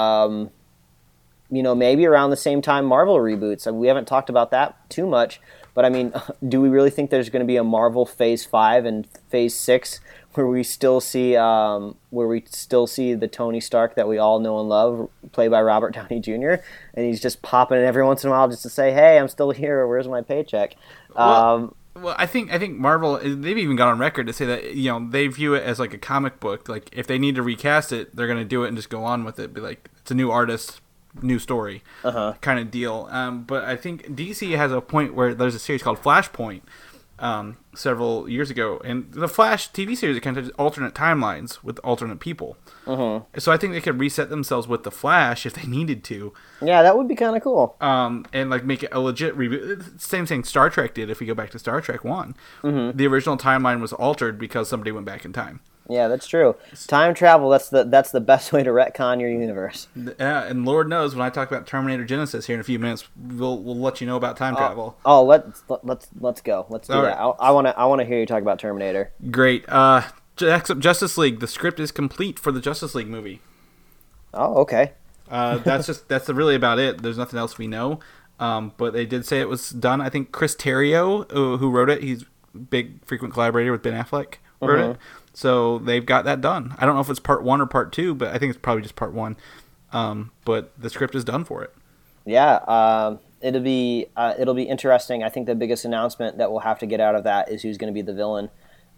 maybe around the same time Marvel reboots. I mean, we haven't talked about that too much, but I mean, do we really think there's going to be a Marvel Phase 5 and Phase 6 where we still see the Tony Stark that we all know and love, played by Robert Downey Jr., and he's just popping in every once in a while just to say, "Hey, I'm still here. Where's my paycheck?" Well, I think Marvel, they've even got on record to say that they view it as like a comic book. Like, if they need to recast it, they're going to do it and just go on with it. Be like, it's a new artist, new story, kind of deal. But I think DC has a point where there's a series called Flashpoint several years ago, and the Flash TV series kind of alternate timelines with alternate people. So I think they could reset themselves with the Flash if they needed to. Yeah, that would be kind of cool. And like make it a legit reboot. Same thing Star Trek did. If we go back to Star Trek 1, the original timeline was altered because somebody went back in time. Yeah, that's true. Time travel, that's the best way to retcon your universe. Yeah, and Lord knows when I talk about Terminator Genesis here in a few minutes, we'll let you know about time travel. Oh, let's go. Let's do All that. right. I want to hear you talk about Terminator. Great. Justice League. The script is complete for the Justice League movie. Oh, okay. That's really about it. There's nothing else we know. But they did say it was done. I think Chris Terrio, who wrote it, he's a big frequent collaborator with Ben Affleck, wrote it. So they've got that done. I don't know if it's part 1 or part 2, but I think it's probably just part 1. But the script is done for it. Yeah, it'll be interesting. I think the biggest announcement that we'll have to get out of that is who's going to be the villain.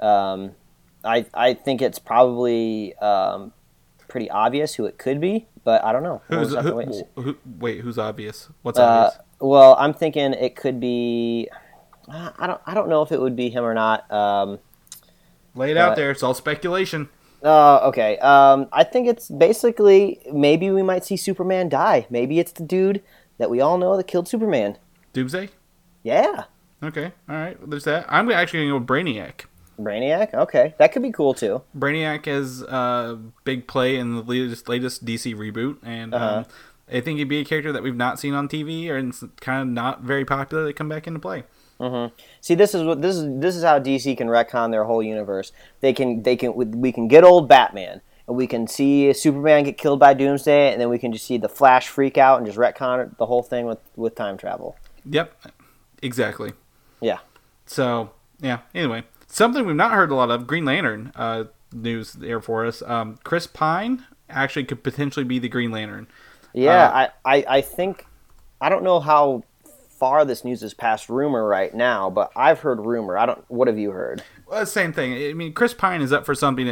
I think it's probably pretty obvious who it could be, but I don't know. Who's obvious? What's obvious? Well, I'm thinking it could be. I don't know if it would be him or not. Lay it out there. It's all speculation. Okay. I think it's basically maybe we might see Superman die. Maybe it's the dude that we all know that killed Superman. Doomsday? Yeah. Okay, all right. There's that. I'm actually going to go with Brainiac. Brainiac? Okay. That could be cool, too. Brainiac is a big play in the latest DC reboot, and I think he'd be a character that we've not seen on TV, or it's kind of not very popular to come back into play. See, this is how DC can retcon their whole universe. We can get old Batman, and we can see Superman get killed by Doomsday, and then we can just see the Flash freak out and just retcon the whole thing with time travel. Yep, exactly. Yeah. So yeah. Anyway, something we've not heard a lot of: Green Lantern news there for us. Chris Pine actually could potentially be the Green Lantern. Yeah, I think I don't know how far this news is past rumor right now, but I've heard rumor. What have you heard? Well, same thing. I mean, Chris Pine is up for something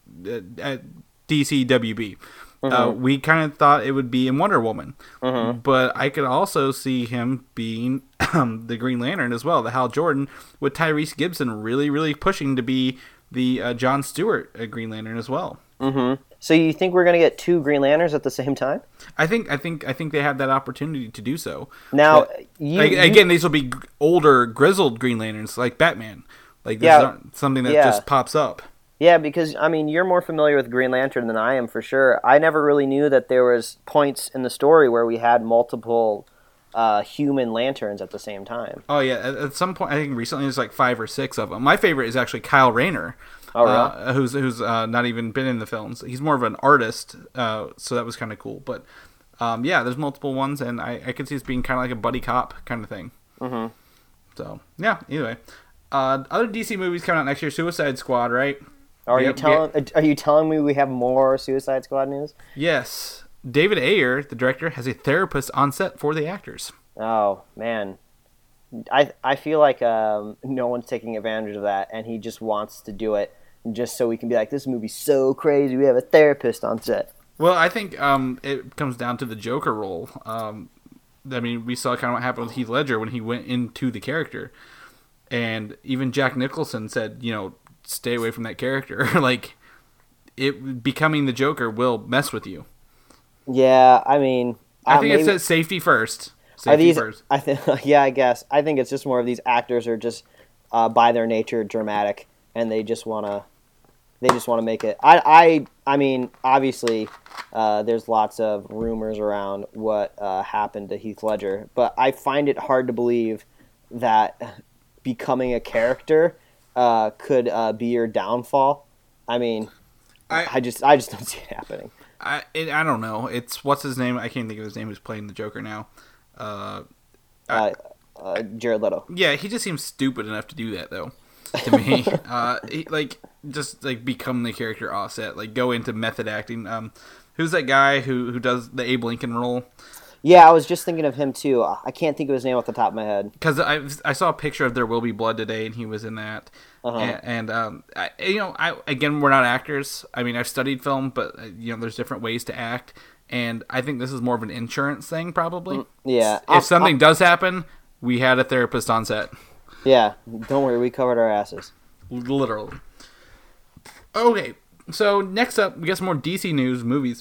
at DC WB. We kind of thought it would be in Wonder Woman, but I could also see him being the Green Lantern as well, the Hal Jordan, with Tyrese Gibson really, really pushing to be the John Stewart Green Lantern as well. So you think we're going to get two Green Lanterns at the same time? I think they have that opportunity to do so. Now, again, these will be older, grizzled Green Lanterns like Batman. Like this isn't something that just pops up. Yeah, because I mean, you're more familiar with Green Lantern than I am for sure. I never really knew that there was points in the story where we had multiple human lanterns at the same time. Oh yeah, at some point I think recently there's like 5 or 6 of them. My favorite is actually Kyle Rayner. Oh, really? Who's not even been in the films. He's more of an artist, so that was kind of cool. But yeah, there's multiple ones, and I could see this being kind of like a buddy cop kind of thing. So yeah. Anyway, other DC movies coming out next year: Suicide Squad, right? Are you telling me we have more Suicide Squad news? Yes. David Ayer, the director, has a therapist on set for the actors. Oh man. I feel like no one's taking advantage of that, and he just wants to do it just so we can be like, this movie's so crazy, we have a therapist on set. Well, I think it comes down to the Joker role. I mean, we saw kind of what happened with Heath Ledger when he went into the character. And even Jack Nicholson said, stay away from that character. Like, becoming the Joker will mess with you. Yeah, I mean... I think it says safety first. First. Yeah, I guess. I think it's just more of these actors are just, by their nature, dramatic, and they just want to make it. I mean, obviously, there's lots of rumors around what happened to Heath Ledger, but I find it hard to believe that becoming a character could be your downfall. I mean, I just don't see it happening. I don't know. It's what's his name? I can't think of his name. Who's playing the Joker now? Jared Leto. Yeah, he just seems stupid enough to do that, though. To me, he, become the character offset, like go into method acting. Who's that guy who does the Abe Lincoln role? Yeah, I was just thinking of him too. I can't think of his name off the top of my head. Because I saw a picture of There Will Be Blood today, and he was in that. And again, we're not actors. I mean, I've studied film, but there's different ways to act, and I think this is more of an insurance thing, probably. Yeah. If something does happen, we had a therapist on set. Yeah, don't worry, we covered our asses. Literally. Okay, so next up, we got some more DC news, movies.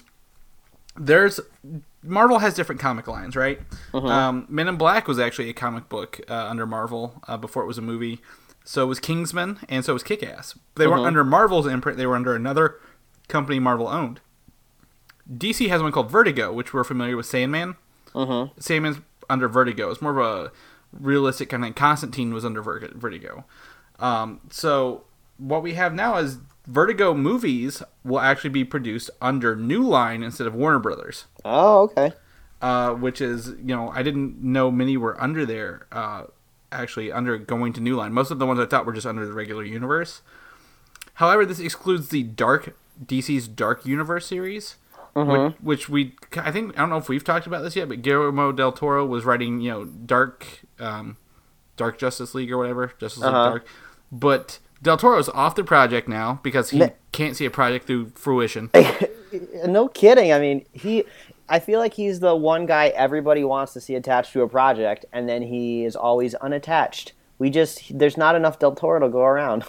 Marvel has different comic lines, right? Men in Black was actually a comic book under Marvel before it was a movie. So was Kingsman, and so was Kick-Ass. They weren't under Marvel's imprint, they were under another company Marvel owned. DC has one called Vertigo, which we're familiar with Sandman. Sandman's under Vertigo. It's more of a realistic kind of thing. Constantine was under Vertigo. So what we have now is Vertigo movies will actually be produced under New Line instead of Warner Brothers. Oh, okay. Which is, I didn't know many were under there, actually under going to New Line. Most of the ones I thought were just under the regular universe. However, this excludes the DC's Dark Universe series, which I don't know if we've talked about this yet, but Guillermo del Toro was writing, Dark Justice League or whatever, Justice League Dark, but Del Toro's off the project now because he can't see a project through fruition. No kidding. I mean, I feel like he's the one guy everybody wants to see attached to a project, and then he is always unattached. There's not enough Del Toro to go around.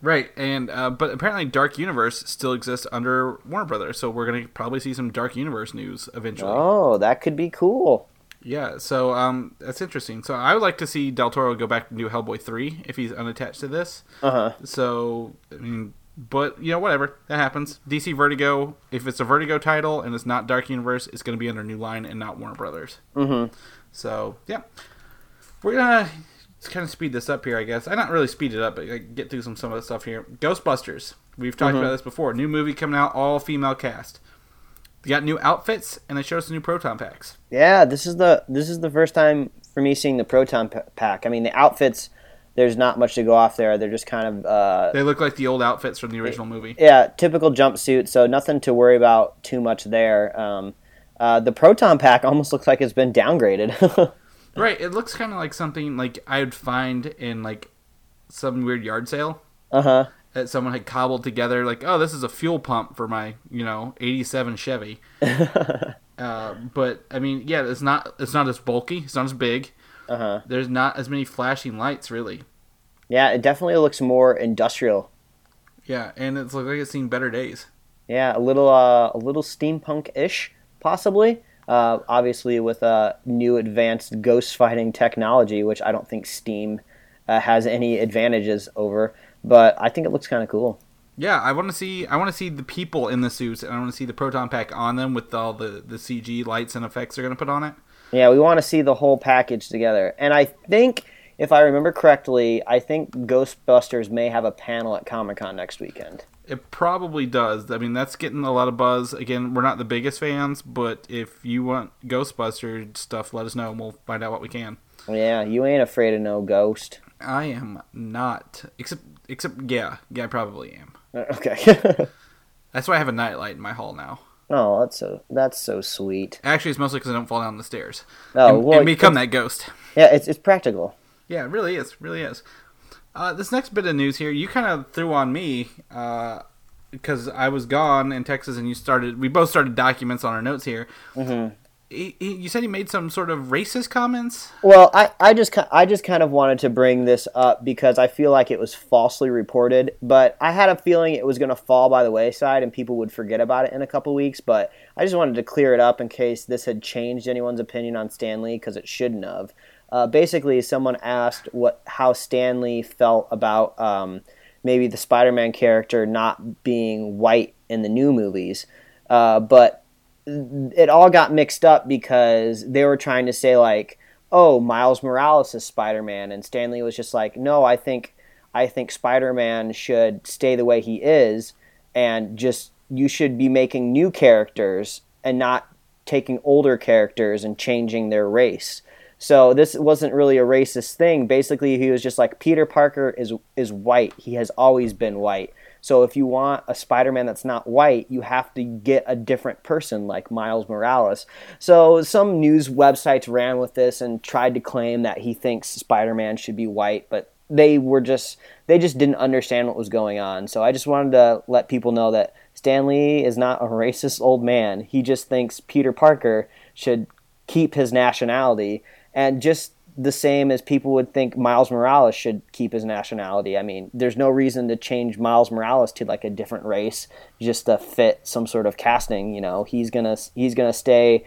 Right, and but apparently Dark Universe still exists under Warner Brothers, so we're gonna probably see some Dark Universe news eventually. Oh, that could be cool. Yeah, so that's interesting. So I would like to see Del Toro go back and do Hellboy 3 if he's unattached to this. So I mean, but whatever, that happens. DC Vertigo, if it's a Vertigo title and it's not Dark Universe, it's going to be under New Line and not Warner Brothers. So yeah, we're gonna kind of speed this up here, I guess. I not really speed it up, but get through some of the stuff here. Ghostbusters. We've talked about this before. New movie coming out, all female cast. They got new outfits, and they showed us new proton packs. Yeah, this is the first time for me seeing the proton pack. I mean, the outfits, there's not much to go off there. They're just kind of... they look like the old outfits from the original movie. Yeah, typical jumpsuit, so nothing to worry about too much there. The proton pack almost looks like it's been downgraded. Right, it looks kind of like something like I would find in like some weird yard sale. That someone had cobbled together, like, oh, this is a fuel pump for my, 87 Chevy. But I mean, yeah, it's not as bulky, it's not as big. There's not as many flashing lights, really. Yeah, it definitely looks more industrial. Yeah, and it's like it's seen better days. Yeah, a little steampunk-ish, possibly. Obviously, with new advanced ghost fighting technology, which I don't think Steam has any advantages over. But I think it looks kind of cool. Yeah, I want to see the people in the suits, and I want to see the proton pack on them with all the CG lights and effects they're going to put on it. Yeah, we want to see the whole package together. And I think, if I remember correctly, I think Ghostbusters may have a panel at Comic-Con next weekend. It probably does. I mean, that's getting a lot of buzz. Again, we're not the biggest fans, but if you want Ghostbusters stuff, let us know, and we'll find out what we can. Yeah, you ain't afraid of no ghost. I am not. Except yeah, I probably am. Okay. That's why I have a nightlight in my hall now. Oh, that's so sweet. Actually, it's mostly because I don't fall down the stairs. Oh, and become that ghost. Yeah, it's practical. Yeah, it really is. This next bit of news here, you kind of threw on me because I was gone in Texas, and we both started documents on our notes here. You said he made some sort of racist comments? Well, I just kind of wanted to bring this up because I feel like it was falsely reported, but I had a feeling it was going to fall by the wayside and people would forget about it in a couple weeks, but I just wanted to clear it up in case this had changed anyone's opinion on Stan Lee, because it shouldn't have. Basically, someone asked how Stan Lee felt about maybe the Spider-Man character not being white in the new movies, but it all got mixed up because they were trying to say like, oh, Miles Morales is Spider-Man, and Stan Lee was just like, no, I think Spider-Man should stay the way he is, and just you should be making new characters and not taking older characters and changing their race. So this wasn't really a racist thing. Basically, he was just like, Peter Parker is white. He has always been white. So if you want a Spider-Man that's not white, you have to get a different person like Miles Morales. So some news websites ran with this and tried to claim that he thinks Spider-Man should be white, but they just didn't understand what was going on. So I just wanted to let people know that Stan Lee is not a racist old man. He just thinks Peter Parker should keep his nationality, and just the same as people would think Miles Morales should keep his nationality. I mean, there's no reason to change Miles Morales to like a different race just to fit some sort of casting. He's gonna stay.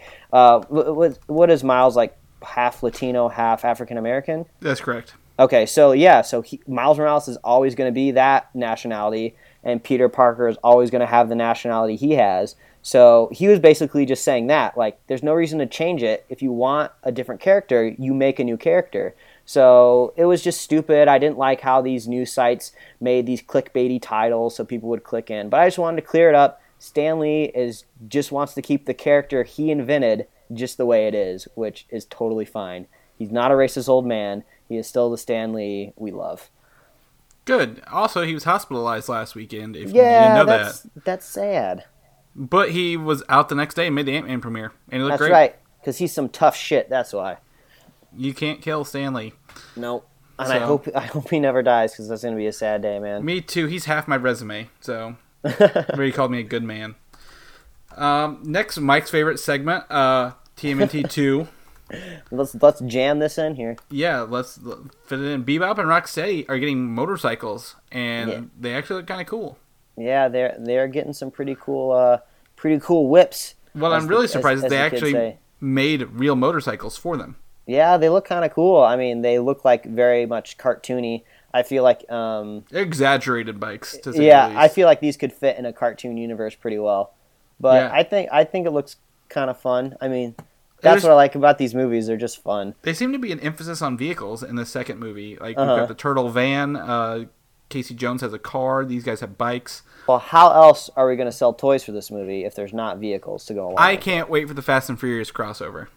What is Miles, like half Latino, half African American? That's correct. Okay, so yeah, Miles Morales is always going to be that nationality, and Peter Parker is always going to have the nationality he has. So he was basically just saying that, like, there's no reason to change it. If you want a different character, you make a new character. So it was just stupid. I didn't like how these news sites made these clickbaity titles so people would click in. But I just wanted to clear it up. Stan Lee just wants to keep the character he invented just the way it is, which is totally fine. He's not a racist old man. He is still the Stan Lee we love. Good. Also, he was hospitalized last weekend, if you didn't know that. That's sad. But he was out the next day and made the Ant-Man premiere, and he looked great. That's right, because he's some tough shit, that's why. You can't kill Stan Lee. Nope. And I hope he never dies, because that's going to be a sad day, man. Me too. He's half my resume, so where he called me a good man. Next, Mike's favorite segment, TMNT 2. Let's jam this in here. Yeah, let's fit it in. Bebop and Rocksteady are getting motorcycles, and they actually look kind of cool. Yeah, they're getting some pretty cool whips. Well, I'm really surprised that they actually made real motorcycles for them. Yeah, they look kind of cool. I mean, they look like very much cartoony. I feel like exaggerated bikes. To say yeah, the least. I feel like these could fit in a cartoon universe pretty well. But Yeah. I think it looks kind of fun. I mean, that's what I like about these movies. They're just fun. They seem to be an emphasis on vehicles in the second movie. Like we've got the turtle van. Casey Jones has a car. These guys have bikes. Well, how else are we going to sell toys for this movie if there's not vehicles to go along? I can't wait for the Fast and Furious crossover.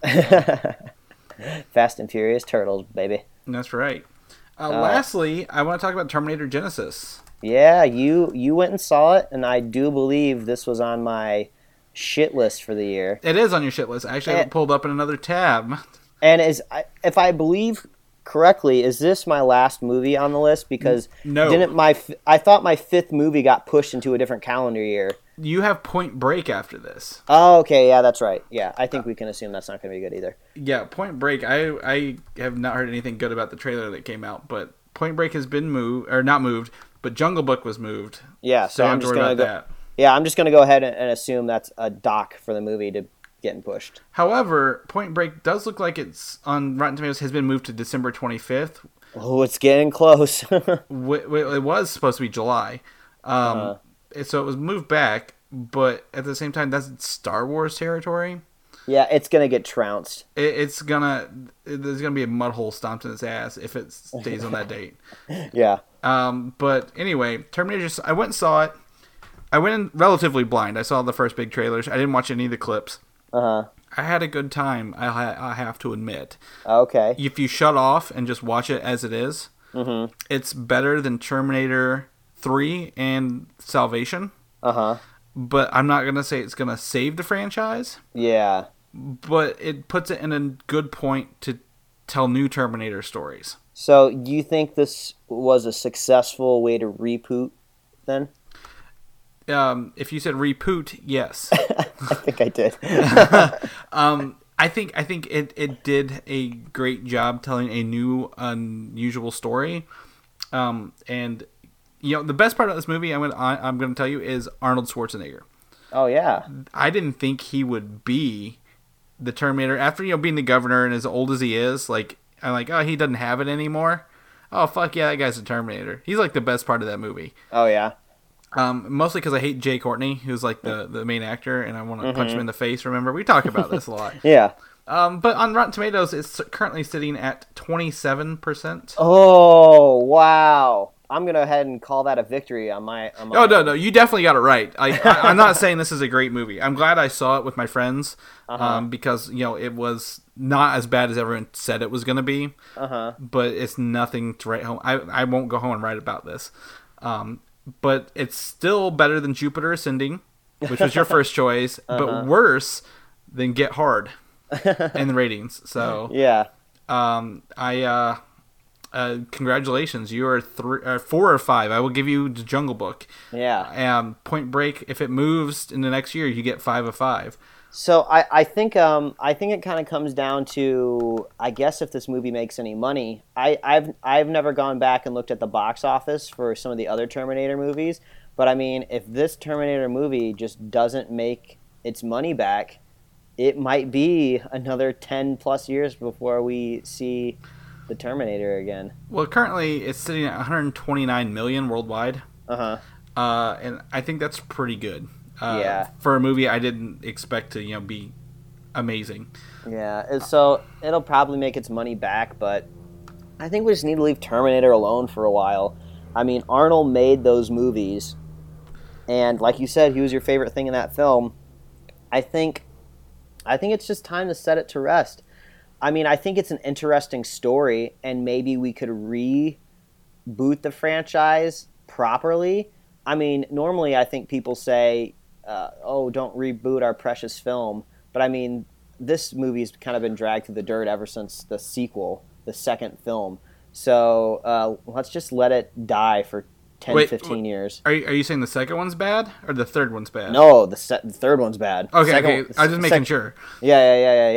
Fast and Furious Turtles, baby. That's right. Lastly, I want to talk about Terminator Genesis. Yeah, you went and saw it, and I do believe this was on my shit list for the year. It is on your shit list. I actually have it pulled up in another tab. And if I believe correctly, is this my last movie on the list? Because no, I thought my fifth movie got pushed into a different calendar year. You have Point Break after this. Oh, okay, yeah, that's right. Yeah, I think we can assume that's not going to be good either. Yeah, Point Break. I have not heard anything good about the trailer that came out, but Point Break has been moved, or not moved, but Jungle Book was moved. Yeah, so I'm just going to go. Yeah, I'm just going to go ahead and assume that's a doc for the movie to getting pushed. However, Point Break does look like it's on Rotten Tomatoes has been moved to December 25th. Oh, it's getting close. It was supposed to be July. So it was moved back, but at the same time, that's Star Wars territory. Yeah, it's going to get trounced. There's going to be a mud hole stomped in its ass if it stays on that date. Yeah. But anyway, Terminator, I went and saw it. I went in relatively blind. I saw the first big trailers. I didn't watch any of the clips. I had a good time, I have to admit. Okay. If you shut off and just watch it as it is, it's better than Terminator 3 and Salvation. But I'm not going to say it's going to save the franchise. Yeah. But it puts it in a good point to tell new Terminator stories. So, do you think this was a successful way to reboot, then? If you said reboot, yes. I think I did. I think it did a great job telling a new, unusual story. And the best part of this movie, I'm going to tell you, is Arnold Schwarzenegger. Oh yeah. I didn't think he would be the Terminator after being the governor and as old as he is. Like I'm like, oh, he doesn't have it anymore. Oh fuck yeah, that guy's a Terminator. He's like the best part of that movie. Oh yeah. Mostly because I hate Jay Courtney, who's like the main actor, and I want to punch him in the face. Remember, we talk about this a lot. Yeah. But on Rotten Tomatoes, it's currently sitting at 27%. Oh wow! I'm gonna go ahead and call that a victory on my. No, you definitely got it right. I'm not saying this is a great movie. I'm glad I saw it with my friends, because it was not as bad as everyone said it was gonna be. But it's nothing to write home. I won't go home and write about this. But it's still better than Jupiter Ascending, which was your first choice, but worse than Get Hard in the ratings. So yeah, congratulations, you are 4 or 5. I will give you the Jungle Book. Yeah. Point Break, if it moves in the next year, you get 5 of 5. So I think it kind of comes down to, I guess, if this movie makes any money. I've never gone back and looked at the box office for some of the other Terminator movies, but I mean, if this Terminator movie just doesn't make its money back, it might be another 10 plus years before we see the Terminator again. Well, currently it's sitting at 129 million worldwide. And I think that's pretty good. For a movie I didn't expect to be amazing. Yeah, so it'll probably make its money back, but I think we just need to leave Terminator alone for a while. I mean, Arnold made those movies, and like you said, he was your favorite thing in that film. I think it's just time to set it to rest. I mean, I think it's an interesting story, and maybe we could reboot the franchise properly. I mean, normally I think people say, don't reboot our precious film. But I mean, this movie's kind of been dragged through the dirt ever since the sequel, the second film. So let's just let it die for 15 years. Are you saying the second one's bad or the third one's bad? No, the third one's bad. Okay, I was just making sure. Yeah.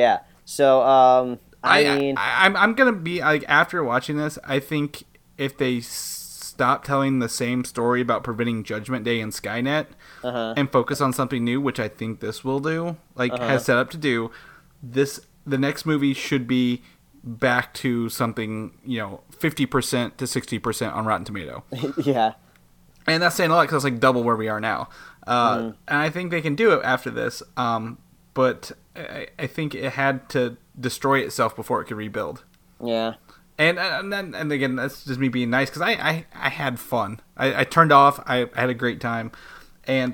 So, I mean, I'm gonna be like, after watching this, I think if they stop telling the same story about preventing Judgment Day and Skynet and focus on something new, which I think this will do, like has set up to do, the next movie should be back to something, 50% to 60% on Rotten Tomato. yeah. And that's saying a lot because it's like double where we are now. And I think they can do it after this. But I think it had to destroy itself before it could rebuild. Yeah. And again, that's just me being nice because I had fun. I turned off. I had a great time. And,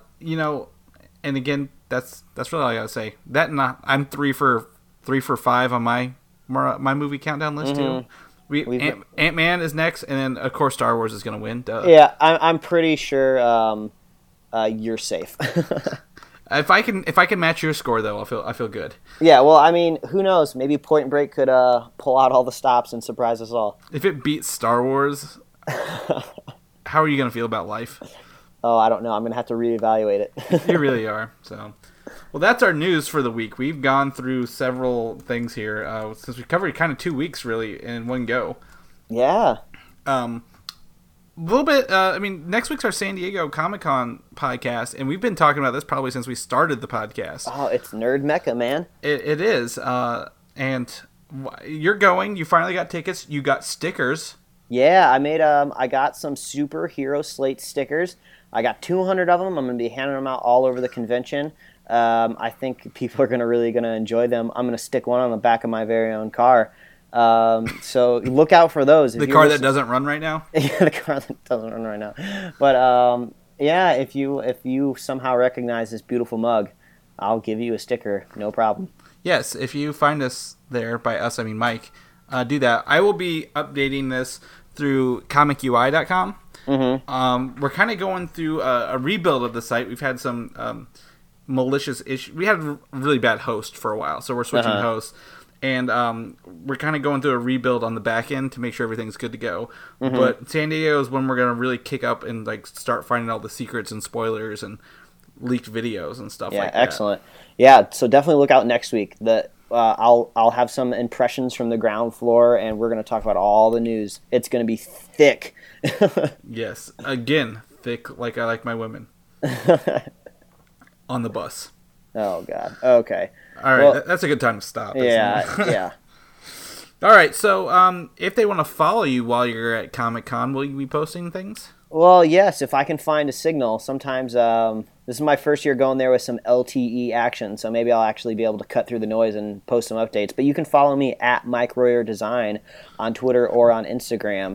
and again, that's really all I got to say. That and I'm 3 for 5 on my movie countdown list too. Ant-Man is next, and then of course Star Wars is going to win. Duh. Yeah, I'm pretty sure you're safe. If I can match your score though, I feel good. Yeah, well, I mean, who knows? Maybe Point Break could pull out all the stops and surprise us all. If it beats Star Wars, how are you going to feel about life? Oh, I don't know. I'm going to have to reevaluate it. You really are. So, well, that's our news for the week. We've gone through several things here since we covered kind of 2 weeks really in one go. Yeah. A little bit. Next week's our San Diego Comic-Con podcast, and we've been talking about this probably since we started the podcast. Oh, it's Nerd Mecca, man. It is. And you're going. You finally got tickets. You got stickers. Yeah, I got some Superhero Slate stickers. I got 200 of them. I'm going to be handing them out all over the convention. I think people are really going to enjoy them. I'm going to stick one on the back of my very own car. So look out for those. The car that doesn't run right now? Yeah, the car that doesn't run right now. But yeah, if you somehow recognize this beautiful mug, I'll give you a sticker, no problem. Yes, if you find us there, by us I mean Mike, do that. I will be updating this through comicui.com. Mm-hmm. We're kind of going through a rebuild of the site. We've had some malicious issues. We had a really bad host for a while, so we're switching hosts. And we're kind of going through a rebuild on the back end to make sure everything's good to go. Mm-hmm. But San Diego is when we're going to really kick up and like start finding all the secrets and spoilers and leaked videos and stuff like that. Yeah, excellent. Yeah, so definitely look out next week. I'll have some impressions from the ground floor, and we're going to talk about all the news. It's going to be thick. Yes, again, thick like I like my women. On the bus. Oh, God. Okay. All right, well, that's a good time to stop. Yeah. All right, so if they want to follow you while you're at Comic-Con, will you be posting things? Well, yes, if I can find a signal. Sometimes this is my first year going there with some LTE action, so maybe I'll actually be able to cut through the noise and post some updates. But you can follow me at Mike Royer Design on Twitter or on Instagram,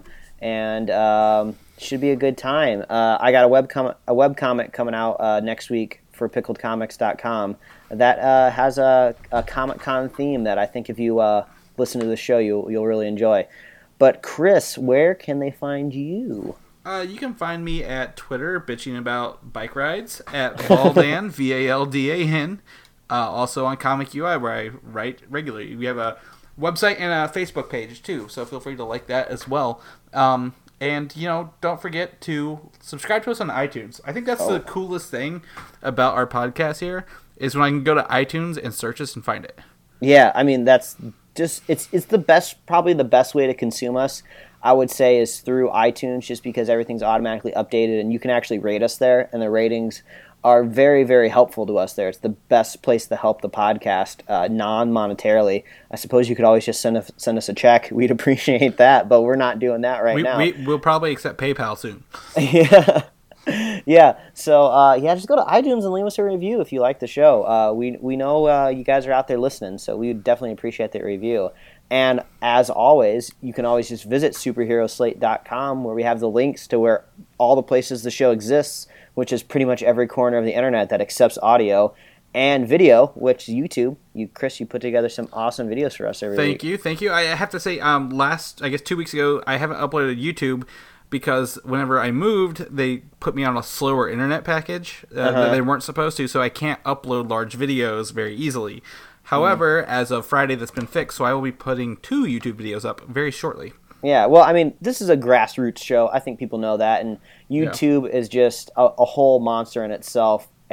and should be a good time. I got a webcomic coming out next week for pickledcomics.com that has a Comic-Con theme that I think if you listen to the show, you'll really enjoy. But Chris, where can they find you? You can find me at Twitter, bitching about bike rides, at Valdan, Valdan. Also on Comic UI, where I write regularly. We have a website and a Facebook page, too, so feel free to like that as well. And, don't forget to subscribe to us on iTunes. I think that's the coolest thing about our podcast here, is when I can go to iTunes and search us and find it. Yeah, I mean, that's just, it's the best, probably the best way to consume us, I would say, is through iTunes, just because everything's automatically updated and you can actually rate us there, and the ratings are very, very helpful to us there. It's the best place to help the podcast non-monetarily. I suppose you could always just send us a check. We'd appreciate that, but we're not doing that now. We'll probably accept PayPal soon. Yeah. Yeah, so just go to iTunes and leave us a review if you like the show. We know you guys are out there listening, so we would definitely appreciate that review. And as always, you can always just visit superheroslate.com, where we have the links to where all the places the show exists, which is pretty much every corner of the internet that accepts audio, and video, which YouTube. Chris, you put together some awesome videos for us every week. Thank you. I have to say, 2 weeks ago, I haven't uploaded YouTube because whenever I moved, they put me on a slower internet package that they weren't supposed to, so I can't upload large videos very easily. However, as of Friday, that's been fixed, so I will be putting 2 YouTube videos up very shortly. Yeah, well, I mean, this is a grassroots show. I think people know that, and YouTube is just a whole monster in itself,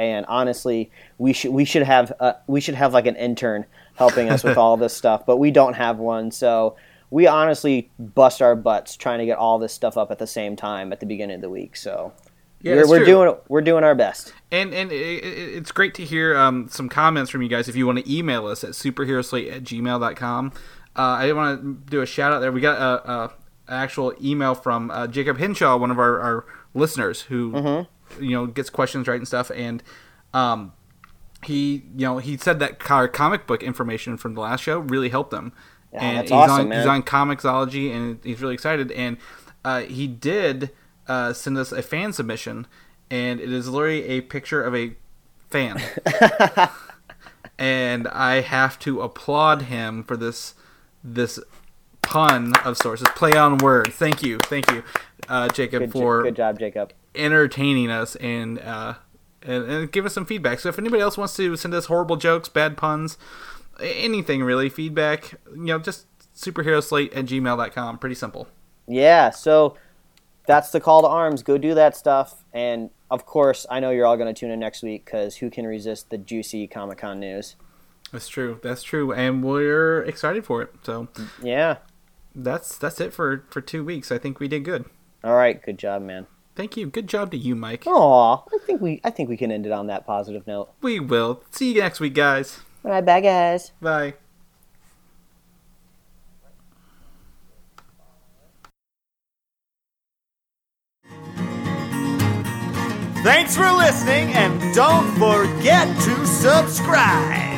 And honestly, we should have like an intern helping us with all this stuff, but we don't have one. So we honestly bust our butts trying to get all this stuff up at the same time at the beginning of the week. So Yeah, we're doing our best. And it's great to hear some comments from you guys. If you want to email us at superheroslate@gmail.com. I want to do a shout out there. We got an actual email from Jacob Hinshaw, one of our listeners, who gets questions right and stuff. And he said that our comic book information from the last show really helped him. Yeah, and that's awesome, man. He's on Comixology, and he's really excited. And he did send us a fan submission, and it is literally a picture of a fan. And I have to applaud him for this pun of sorts, this play on word. Thank you, Jacob, good job, Jacob, entertaining us and give us some feedback. So if anybody else wants to send us horrible jokes, bad puns, anything really, feedback, just superheroslate@gmail.com. Pretty simple. Yeah, so that's the call to arms. Go do that stuff. And, of course, I know you're all going to tune in next week because who can resist the juicy Comic-Con news? That's true. And we're excited for it. So yeah, that's it for 2 weeks. I think we did good. All right, good job, man. Thank you. Good job to you, Mike. Aw, I think we can end it on that positive note. We will. See you next week, guys. All right, bye, guys. Bye. Thanks for listening, and don't forget to subscribe.